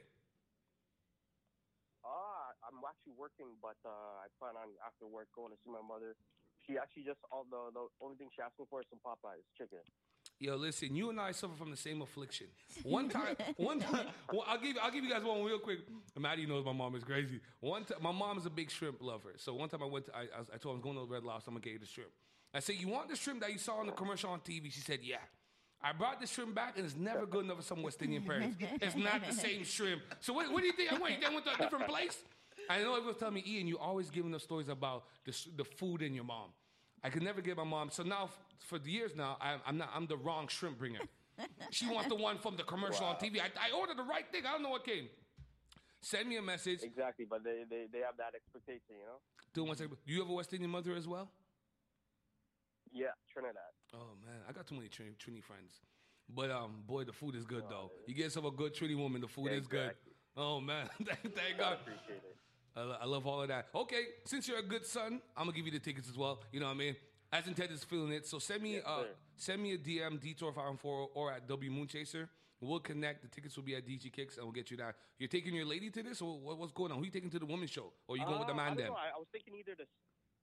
I'm actually working, but I plan on after work going to see my mother. She actually the only thing she asked me for is some Popeyes chicken. Yo, listen, you and I suffer from the same affliction. One time, well, I'll give you guys one real quick. Maddie knows my mom is crazy. One time, my mom is a big shrimp lover. So one time I told her I was going to the Red Lobster, I'm going to get you the shrimp. I said, you want the shrimp that you saw on the commercial on TV? She said, yeah. I brought the shrimp back, and it's never good enough for some West Indian parents. It's not the same shrimp. So what do you think? I went to a different place? I know everyone's telling me, Ian, you always giving us stories about the food in your mom. I could never get my mom. So now, for the years now, I'm the wrong shrimp bringer. She wants the one from the commercial on TV. I ordered the right thing. I don't know what came. Send me a message. Exactly, but they have that expectation, you know? Do you have a West Indian mother as well? Yeah, Trinidad. Oh, man. I got too many Trini friends. But, boy, the food is good, though. You get yourself a good Trini woman, the food is good. Oh, man. Thank God. I appreciate it. I love all of that. Okay, since you're a good son, I'm going to give you the tickets as well. You know what I mean? As intended is feeling it. So send me Yes, sir. send me a DM, Detour 514 or at W Moonchaser. We'll connect. The tickets will be at DG Kicks, and we'll get you that. You're taking your lady to this, or what's going on? Who you taking to the women's show, or you going with the man I don't then? know. I was thinking either the.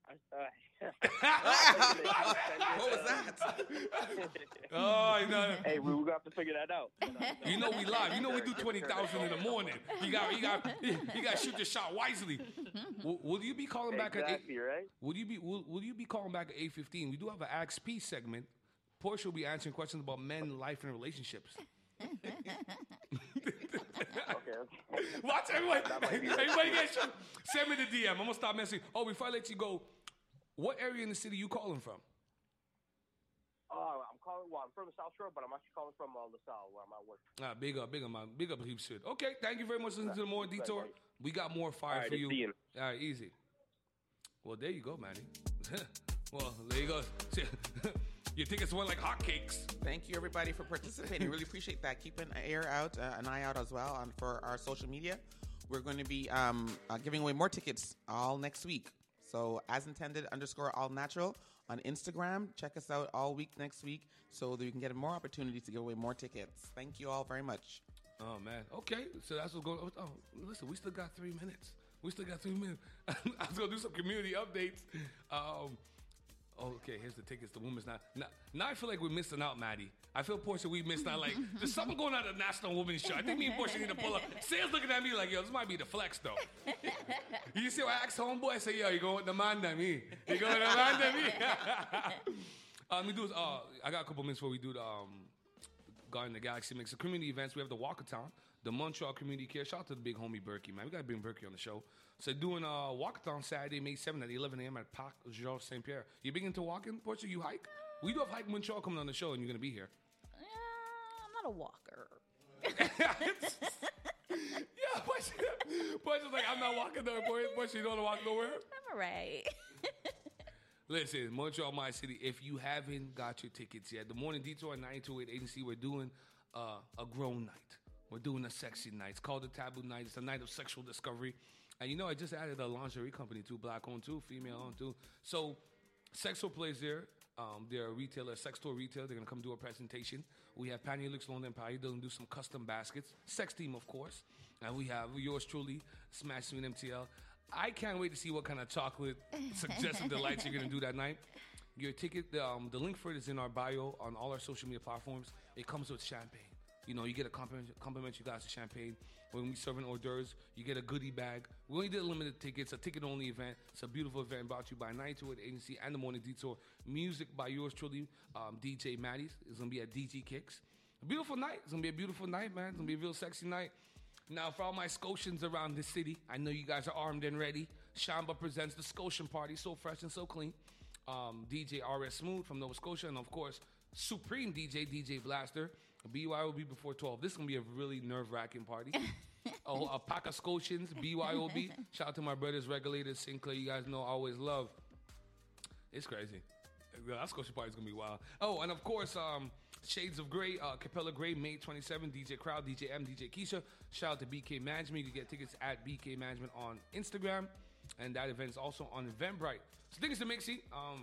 What was that? Oh, you know. Hey, we got to figure that out. You know we live. You know we do 20,000 in the morning. You got to shoot your shot wisely. Will you be calling back at 8? Right? Will you be calling back at 8:15? We do have an Ask P segment. Portia will be answering questions about men, life, and relationships. Okay. Watch everybody get shot. Send me the DM. I'm gonna stop messing. Oh, before I let you go, what area in the city you calling from? I'm calling. Well, I'm from the South Shore, but I'm actually calling from LaSalle, where I'm at work. Big up, man. Big up, Heaps shit. Okay, thank you very much for listening to the Morning Detour. We got more fire All right, for it's you. Ian. All right, easy. Well, there you go, Manny. Well, there you go. Your tickets went like hotcakes. Thank you, everybody, for participating. Really appreciate that. Keep an eye out as well for our social media. We're going to be giving away more tickets all next week. So, as intended _all natural on Instagram. Check us out all week next week so that you can get more opportunities to give away more tickets. Thank you all very much. Oh, man. Okay, so that's what's going on. Oh, listen, we still got 3 minutes. I was going to do some community updates. Okay, here's the tickets. The women's now I feel like we're missing out, Maddie. I feel, Portia, we missed out. Like, there's something going on at the National Women's Show. I think me and Portia need to pull up. Sarah's looking at me like, yo, this might be the flex, though. You see what I asked homeboy? I say, yo, you going with the man than me? You going with the man than me? I got a couple minutes before we do the Guardian of the Galaxy Mix. The community events, we have the Walkathon, the Montreal Community Care. Shout out to the big homie Berkey, man. We got to bring Berkey on the show. So doing a Walkathon Saturday, May 7th at 11 a.m. at Parc Georges St. Pierre. You big into walking, Portia? You hike? We do have Hike Montreal coming on the show, and you're going to be here. I'm not a walker. Yeah, Portia's like, I'm not walking nowhere. Portia, you don't want to walk nowhere? I'm all right. Listen, Montreal, my city, if you haven't got your tickets yet, the Morning Detour at 928 Agency, we're doing a grown night. We're doing a sexy night. It's called the Taboo Night. It's a night of sexual discovery. And you know, I just added a lingerie company too, black-owned too, female-owned too. So, Sexo plays there. They're a retailer, sex store retail. They're going to come do a presentation. We have Panny Lux London Empire. They're going to do some custom baskets. Sex team, of course. And we have yours truly, Smash Sweet MTL. I can't wait to see what kind of chocolate suggestive delights you're going to do that night. Your ticket, the link for it is in our bio on all our social media platforms. It comes with champagne. You know, you get a complimentary glass of champagne. When we serving hors d'oeuvres, you get a goodie bag. We only did limited tickets, a ticket-only event. It's a beautiful event brought to you by 928 Agency and the Morning Detour. Music by yours truly, DJ Maddie's. It's going to be at DG Kicks. A beautiful night. It's going to be a beautiful night, man. It's going to be a real sexy night. Now, for all my Scotians around the city, I know you guys are armed and ready. Shamba presents the Scotian Party, so fresh and so clean. DJ RS Smooth from Nova Scotia, and of course, Supreme DJ Blaster. BYOB before 12. This is going to be a really nerve-wracking party. A pack of Scotians, BYOB. Shout out to my brothers, Regulators, Sinclair. You guys know I always love. It's crazy. That Scotia party is going to be wild. Oh, and of course, Shades of Grey, Capella Grey, May 27, DJ Crowd, DJ M, DJ Keisha. Shout out to BK Management. You can get tickets at BK Management on Instagram. And that event is also on Eventbrite. So tickets to Mixie.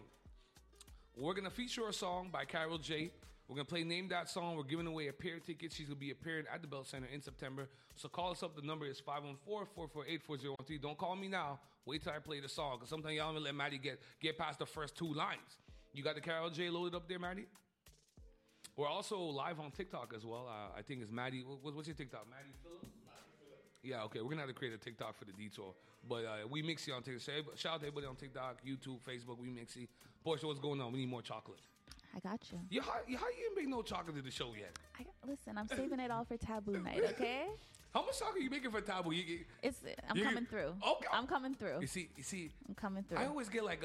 We're going to feature a song by Carol J. We're going to play Name That Song. We're giving away a pair of tickets. She's going to be appearing at the Bell Center in September. So call us up. The number is 514-448-4013. Don't call me now. Wait till I play the song. Because sometimes y'all don't let Maddie get past the first two lines. You got the Carol J loaded up there, Maddie? We're also live on TikTok as well. I think it's Maddie. What's your TikTok? Maddie Phillip? Yeah, okay. We're going to have to create a TikTok for the Detour. But we Mixie on TikTok. Shout out to everybody on TikTok, YouTube, Facebook. We Mixie. Portia, what's going on? We need more chocolate. I got you. How you didn't bring no chocolate to the show yet? Listen, I'm saving it all for Taboo Night, okay? How much chocolate are you making for Taboo? I'm coming through. Okay. I'm coming through. You see. I'm coming through. I always get like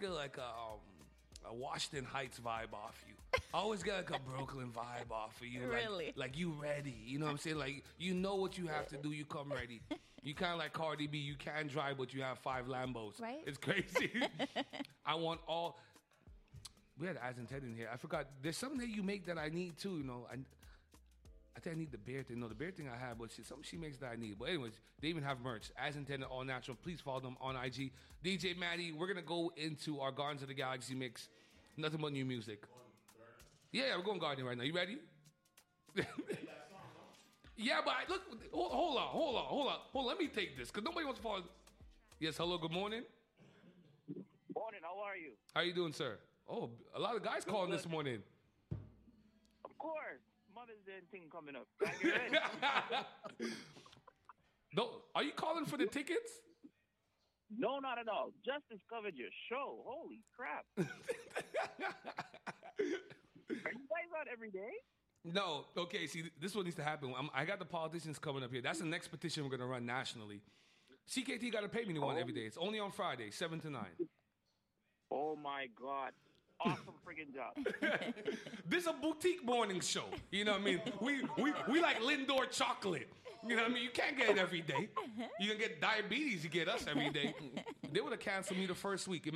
a Washington Heights vibe off you. I always get like a Brooklyn vibe off of you. Really? Like you ready. You know what I'm saying? Like you know what you have to do. You come ready. You kind of like Cardi B. You can drive, but you have 5 Lambos. Right? It's crazy. I want all. We had As and Ted in here. I forgot. There's something that you make that I need too. You know, I think I need the bear thing. No, the bear thing I have, but something she makes that I need. But anyways, they even have merch. As Intended, all natural. Please follow them on IG. DJ Maddie, we're gonna go into our Guardians of the Galaxy mix. Nothing but new music. Yeah, we're going gardening right now. You ready? Yeah, but look, hold on. Let me take this, because nobody wants to follow. Yes, hello, good morning. Morning, how are you? How you doing, sir? Oh, a lot of guys calling this morning. Of course. Mother's Day thing coming up. Are you ready? Are you calling for the tickets? No, not at all. Just discovered your show. Holy crap. Are you guys on every day? No. Okay, see, this is what needs to happen. I got the politicians coming up here. That's the next petition we're going to run nationally. CKT got to pay me to one every day. It's only on Friday, 7 to 9. Oh, my God. Awesome friggin' job. This is a boutique morning show. You know what I mean? We like Lindor chocolate. You know what I mean? You can't get it every day. You can get diabetes, you get us every day. They would have canceled me the first week.